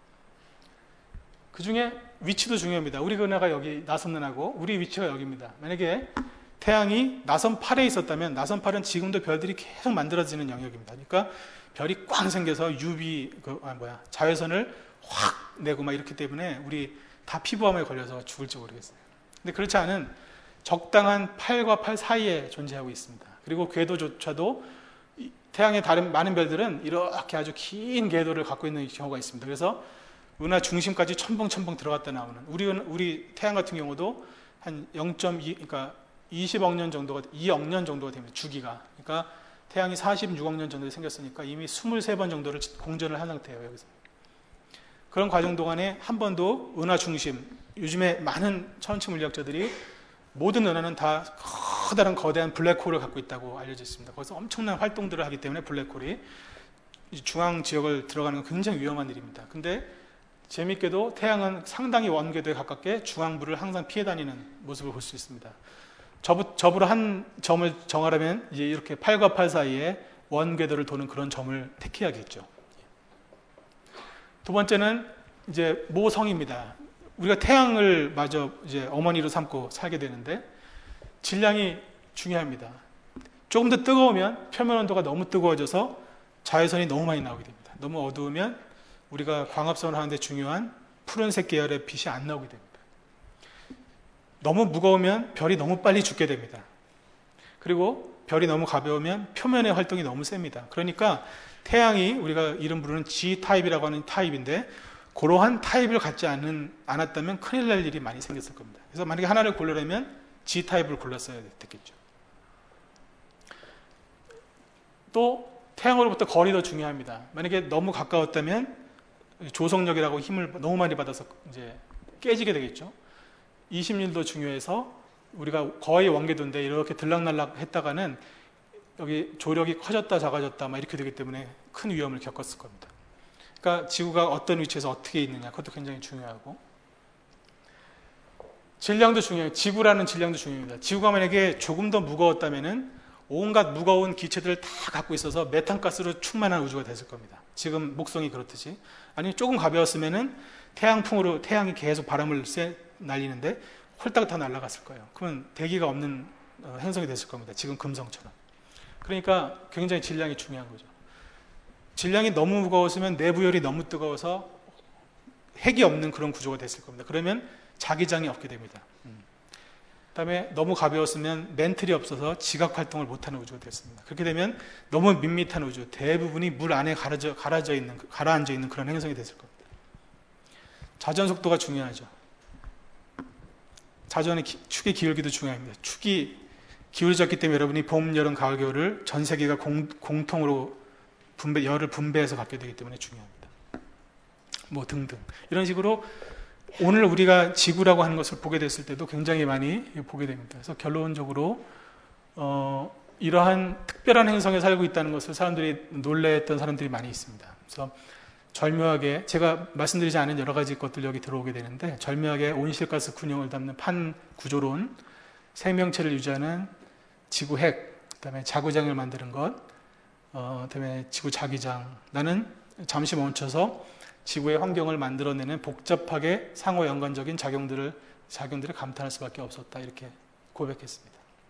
그 중에 위치도 중요합니다. 우리 은하가 여기 나선 은하고 우리 위치가 여기입니다. 만약에 태양이 나선 8에 있었다면 나선 8은 지금도 별들이 계속 만들어지는 영역입니다. 그러니까 별이 꽝 생겨서 자외선을 확 내고 막 이렇기 때문에 우리 다 피부암에 걸려서 죽을지 모르겠어요. 근데 그렇지 않은 적당한 8과 8 사이에 존재하고 있습니다. 그리고 궤도조차도 태양의 다른 많은 별들은 이렇게 아주 긴 궤도를 갖고 있는 경우가 있습니다. 그래서 은하 중심까지 첨벙첨벙 들어갔다 나오는 우리 태양 같은 경우도 한 0.2 그러니까 20억 년 정도가 2억 년 정도가 됩니다. 주기가. 그러니까 태양이 46억 년 정도에 생겼으니까 이미 23번 정도를 공전을 한 상태예요. 여기서. 그런 과정 동안에 한 번도 은하 중심, 요즘에 많은 천체 물리학자들이 모든 은하는 다 커다란 거대한 블랙홀을 갖고 있다고 알려져 있습니다. 거기서 엄청난 활동들을 하기 때문에 블랙홀이 중앙 지역을 들어가는 건 굉장히 위험한 일입니다. 근데 재밌게도 태양은 상당히 원궤도에 가깝게 중앙부를 항상 피해 다니는 모습을 볼 수 있습니다. 접으로 한 점을 정하려면 이제 이렇게 8과 8 사이에 원궤도를 도는 그런 점을 택해야겠죠. 두 번째는 이제 모성입니다. 우리가 태양을 마저 이제 어머니로 삼고 살게 되는데 질량이 중요합니다. 조금 더 뜨거우면 표면 온도가 너무 뜨거워져서 자외선이 너무 많이 나오게 됩니다. 너무 어두우면 우리가 광합성을 하는데 중요한 푸른색 계열의 빛이 안 나오게 됩니다. 너무 무거우면 별이 너무 빨리 죽게 됩니다. 그리고 별이 너무 가벼우면 표면의 활동이 너무 셉니다. 그러니까 태양이 우리가 이름 부르는 G타입이라고 하는 타입인데 그러한 타입을 갖지 않았다면 큰일 날 일이 많이 생겼을 겁니다. 그래서 만약에 하나를 고르려면 G타입을 골랐어야 됐겠죠. 또 태양으로부터 거리도 중요합니다. 만약에 너무 가까웠다면 조성력이라고 힘을 너무 많이 받아서 이제 깨지게 되겠죠. 20률도 중요해서 우리가 거의 원궤도인데 이렇게 들락날락 했다가는 여기 조력이 커졌다 작아졌다 막 이렇게 되기 때문에 큰 위험을 겪었을 겁니다. 그러니까 지구가 어떤 위치에서 어떻게 있느냐 그것도 굉장히 중요하고 질량도 중요해요. 지구라는 질량도 중요합니다. 지구가 만약에 조금 더 무거웠다면은 온갖 무거운 기체들을 다 갖고 있어서 메탄가스로 충만한 우주가 됐을 겁니다. 지금 목성이 그렇듯이. 아니 조금 가벼웠으면은 태양풍으로 태양이 계속 바람을 날리는데 홀딱 다 날아갔을 거예요. 그러면 대기가 없는 행성이 됐을 겁니다. 지금 금성처럼. 그러니까 굉장히 질량이 중요한 거죠. 질량이 너무 무거웠으면 내부열이 너무 뜨거워서 핵이 없는 그런 구조가 됐을 겁니다. 그러면 자기장이 없게 됩니다. 그다음에 너무 가벼웠으면 멘틀이 없어서 지각 활동을 못하는 우주가 됐습니다. 그렇게 되면 너무 밋밋한 우주, 대부분이 물 안에 가라앉아 있는 그런 행성이 됐을 겁니다. 자전 속도가 중요하죠. 자전의 축의 기울기도 중요합니다. 축이 기울어졌기 때문에 여러분이 봄, 여름, 가을, 겨울을 전 세계가 공통으로 열을 분배해서 갖게 되기 때문에 중요합니다. 뭐 등등 이런 식으로 오늘 우리가 지구라고 하는 것을 보게 됐을 때도 굉장히 많이 보게 됩니다. 그래서 결론적으로 이러한 특별한 행성에 살고 있다는 것을 사람들이 놀랬던 사람들이 많이 있습니다. 그래서 절묘하게 제가 말씀드리지 않은 여러 가지 것들 여기 들어오게 되는데, 절묘하게 온실가스 균형을 담는 판 구조론, 생명체를 유지하는 지구 핵, 그다음에 자구장을 만드는 것, 그다음에 지구 자기장. 나는 잠시 멈춰서 지구의 환경을 만들어내는 복잡하게 상호 연관적인 작용들을 감탄할 수밖에 없었다, 이렇게 고백했습니다.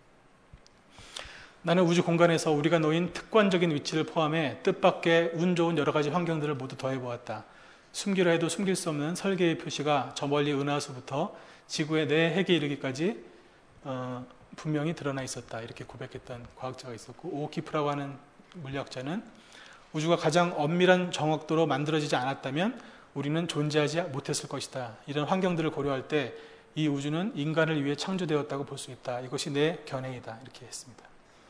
나는 우주 공간에서 우리가 놓인 특권적인 위치를 포함해 뜻밖의 운 좋은 여러 가지 환경들을 모두 더해보았다. 숨기려 해도 숨길 수 없는 설계의 표시가 저 멀리 은하수부터 지구의 내 핵에 이르기까지 분명히 드러나 있었다, 이렇게 고백했던 과학자가 있었고, 오키프라고 하는 물리학자는 우주가 가장 엄밀한 정확도로 만들어지지 않았다면 우리는 존재하지 못했을 것이다. 이런 환경들을 고려할 때 이 우주는 인간을 위해 창조되었다고 볼 수 있다. 이것이 내 견해이다, 이렇게 했습니다.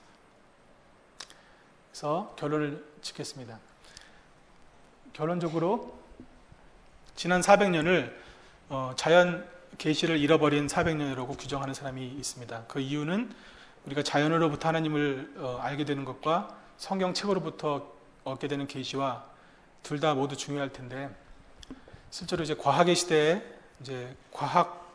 그래서 결론을 짓겠습니다. 결론적으로 지난 400년을 자연 계시를 잃어버린 400년이라고 규정하는 사람이 있습니다. 그 이유는 우리가 자연으로부터 하나님을 알게 되는 것과 성경책으로부터 얻게 되는 계시와 둘 다 모두 중요할 텐데, 실제로 이제 과학의 시대에 이제 과학적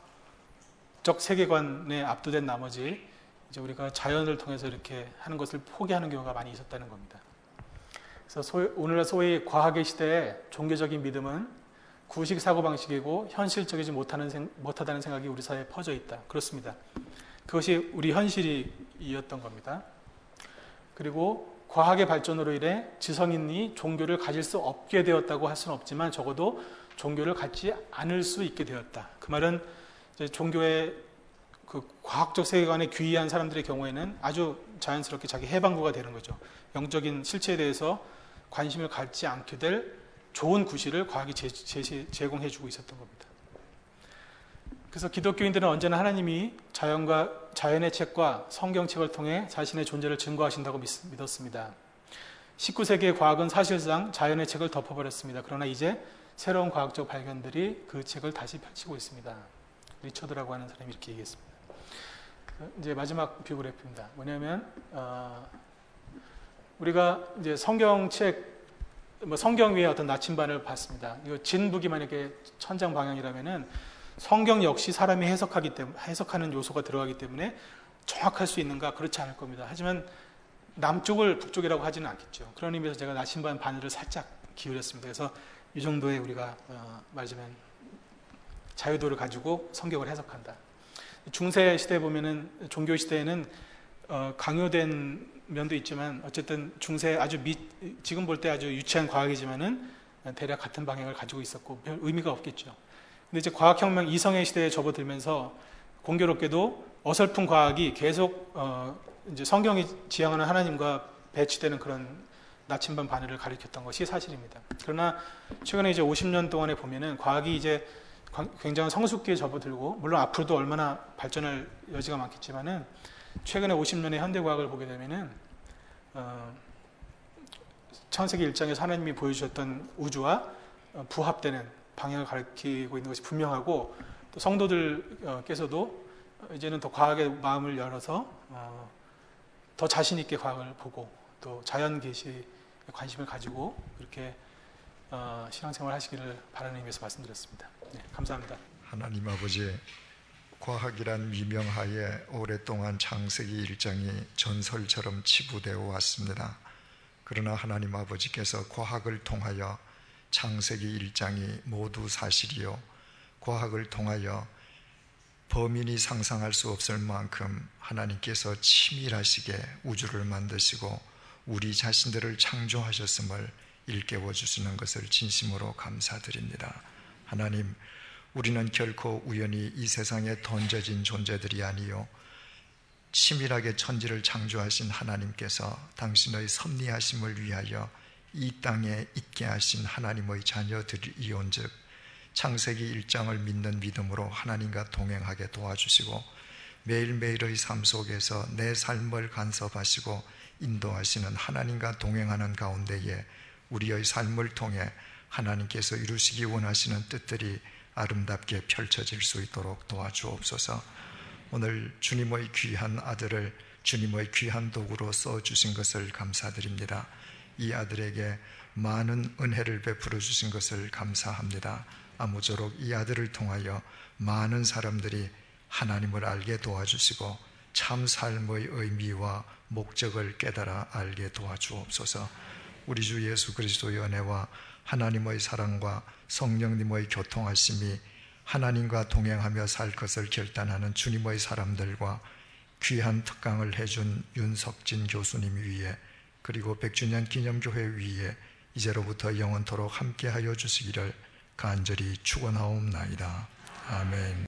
세계관에 압도된 나머지 이제 우리가 자연을 통해서 이렇게 하는 것을 포기하는 경우가 많이 있었다는 겁니다. 그래서 오늘날 소위 과학의 시대에 종교적인 믿음은 구식 사고방식이고 현실적이지 못하다는 생각이 우리 사회에 퍼져 있다. 그렇습니다. 그것이 우리 현실이었던 겁니다. 그리고 과학의 발전으로 인해 지성인이 종교를 가질 수 없게 되었다고 할 수는 없지만 적어도 종교를 갖지 않을 수 있게 되었다. 그 말은 이제 종교의 그 과학적 세계관에 귀의한 사람들의 경우에는 아주 자연스럽게 자기 해방구가 되는 거죠. 영적인 실체에 대해서 관심을 갖지 않게 될 좋은 구실을 과학이 제공해주고 있었던 겁니다. 그래서 기독교인들은 언제나 하나님이 자연의 책과 성경책을 통해 자신의 존재를 증거하신다고 믿었습니다. 19세기의 과학은 사실상 자연의 책을 덮어버렸습니다. 그러나 이제 새로운 과학적 발견들이 그 책을 다시 펼치고 있습니다. 리처드라고 하는 사람이 이렇게 얘기했습니다. 이제 마지막 비오그래피입니다. 뭐냐면 우리가 이제 성경책, 성경 위에 어떤 나침반을 봤습니다. 이거 진북이 만약에 천장 방향이라면은 성경 역시 사람이 해석하는 요소가 들어가기 때문에 정확할 수 있는가? 그렇지 않을 겁니다. 하지만 남쪽을 북쪽이라고 하지는 않겠죠. 그런 의미에서 제가 나침반 바늘을 살짝 기울였습니다. 그래서 이 정도의 우리가 말하자면 자유도를 가지고 성경을 해석한다. 중세 시대에 보면은 종교 시대에는 강요된 면도 있지만 어쨌든 중세 지금 볼 때 아주 유치한 과학이지만은 대략 같은 방향을 가지고 있었고 별 의미가 없겠죠. 근데 이제 과학혁명 이성의 시대에 접어들면서 공교롭게도 어설픈 과학이 계속 이제 성경이 지향하는 하나님과 배치되는 그런 나침반 바늘을 가리켰던 것이 사실입니다. 그러나 최근에 이제 50년 동안에 보면은 과학이 이제 굉장한 성숙기에 접어들고, 물론 앞으로도 얼마나 발전할 여지가 많겠지만은 최근에 50년의 현대과학을 보게 되면은 창세기 1장에서 하나님이 보여주셨던 우주와 부합되는 방향을 가리키고 있는 것이 분명하고, 또 성도들께서도 이제는 더 과학의 마음을 열어서 더 자신 있게 과학을 보고 또 자연 계시에 관심을 가지고 이렇게 신앙생활 하시기를 바라는 의미에서 말씀드렸습니다. 네, 감사합니다. 하나님 아버지, 과학이란 미명하에 오랫동안 창세기 1장이 전설처럼 치부되어 왔습니다. 그러나 하나님 아버지께서 과학을 통하여 창세기 1장이 모두 사실이요, 과학을 통하여 범인이 상상할 수 없을 만큼 하나님께서 치밀하시게 우주를 만드시고 우리 자신들을 창조하셨음을 일깨워 주시는 것을 진심으로 감사드립니다. 하나님, 우리는 결코 우연히 이 세상에 던져진 존재들이 아니요, 치밀하게 천지를 창조하신 하나님께서 당신의 섭리하심을 위하여 이 땅에 있게 하신 하나님의 자녀들이온즉 창세기 1장을 믿는 믿음으로 하나님과 동행하게 도와주시고 매일매일의 삶 속에서 내 삶을 간섭하시고 인도하시는 하나님과 동행하는 가운데에 우리의 삶을 통해 하나님께서 이루시기 원하시는 뜻들이 아름답게 펼쳐질 수 있도록 도와주옵소서. 오늘 주님의 귀한 아들을 주님의 귀한 도구로 써주신 것을 감사드립니다. 이 아들에게 많은 은혜를 베풀어 주신 것을 감사합니다. 아무쪼록 이 아들을 통하여 많은 사람들이 하나님을 알게 도와주시고 참 삶의 의미와 목적을 깨달아 알게 도와주옵소서. 우리 주 예수 그리스도의 은혜와 하나님의 사랑과 성령님의 교통하심이 하나님과 동행하며 살 것을 결단하는 주님의 사람들과 귀한 특강을 해준 윤석진 교수님 위에, 그리고 100주년 기념교회 위에 이제로부터 영원토록 함께하여 주시기를 간절히 축원하옵나이다. 아멘.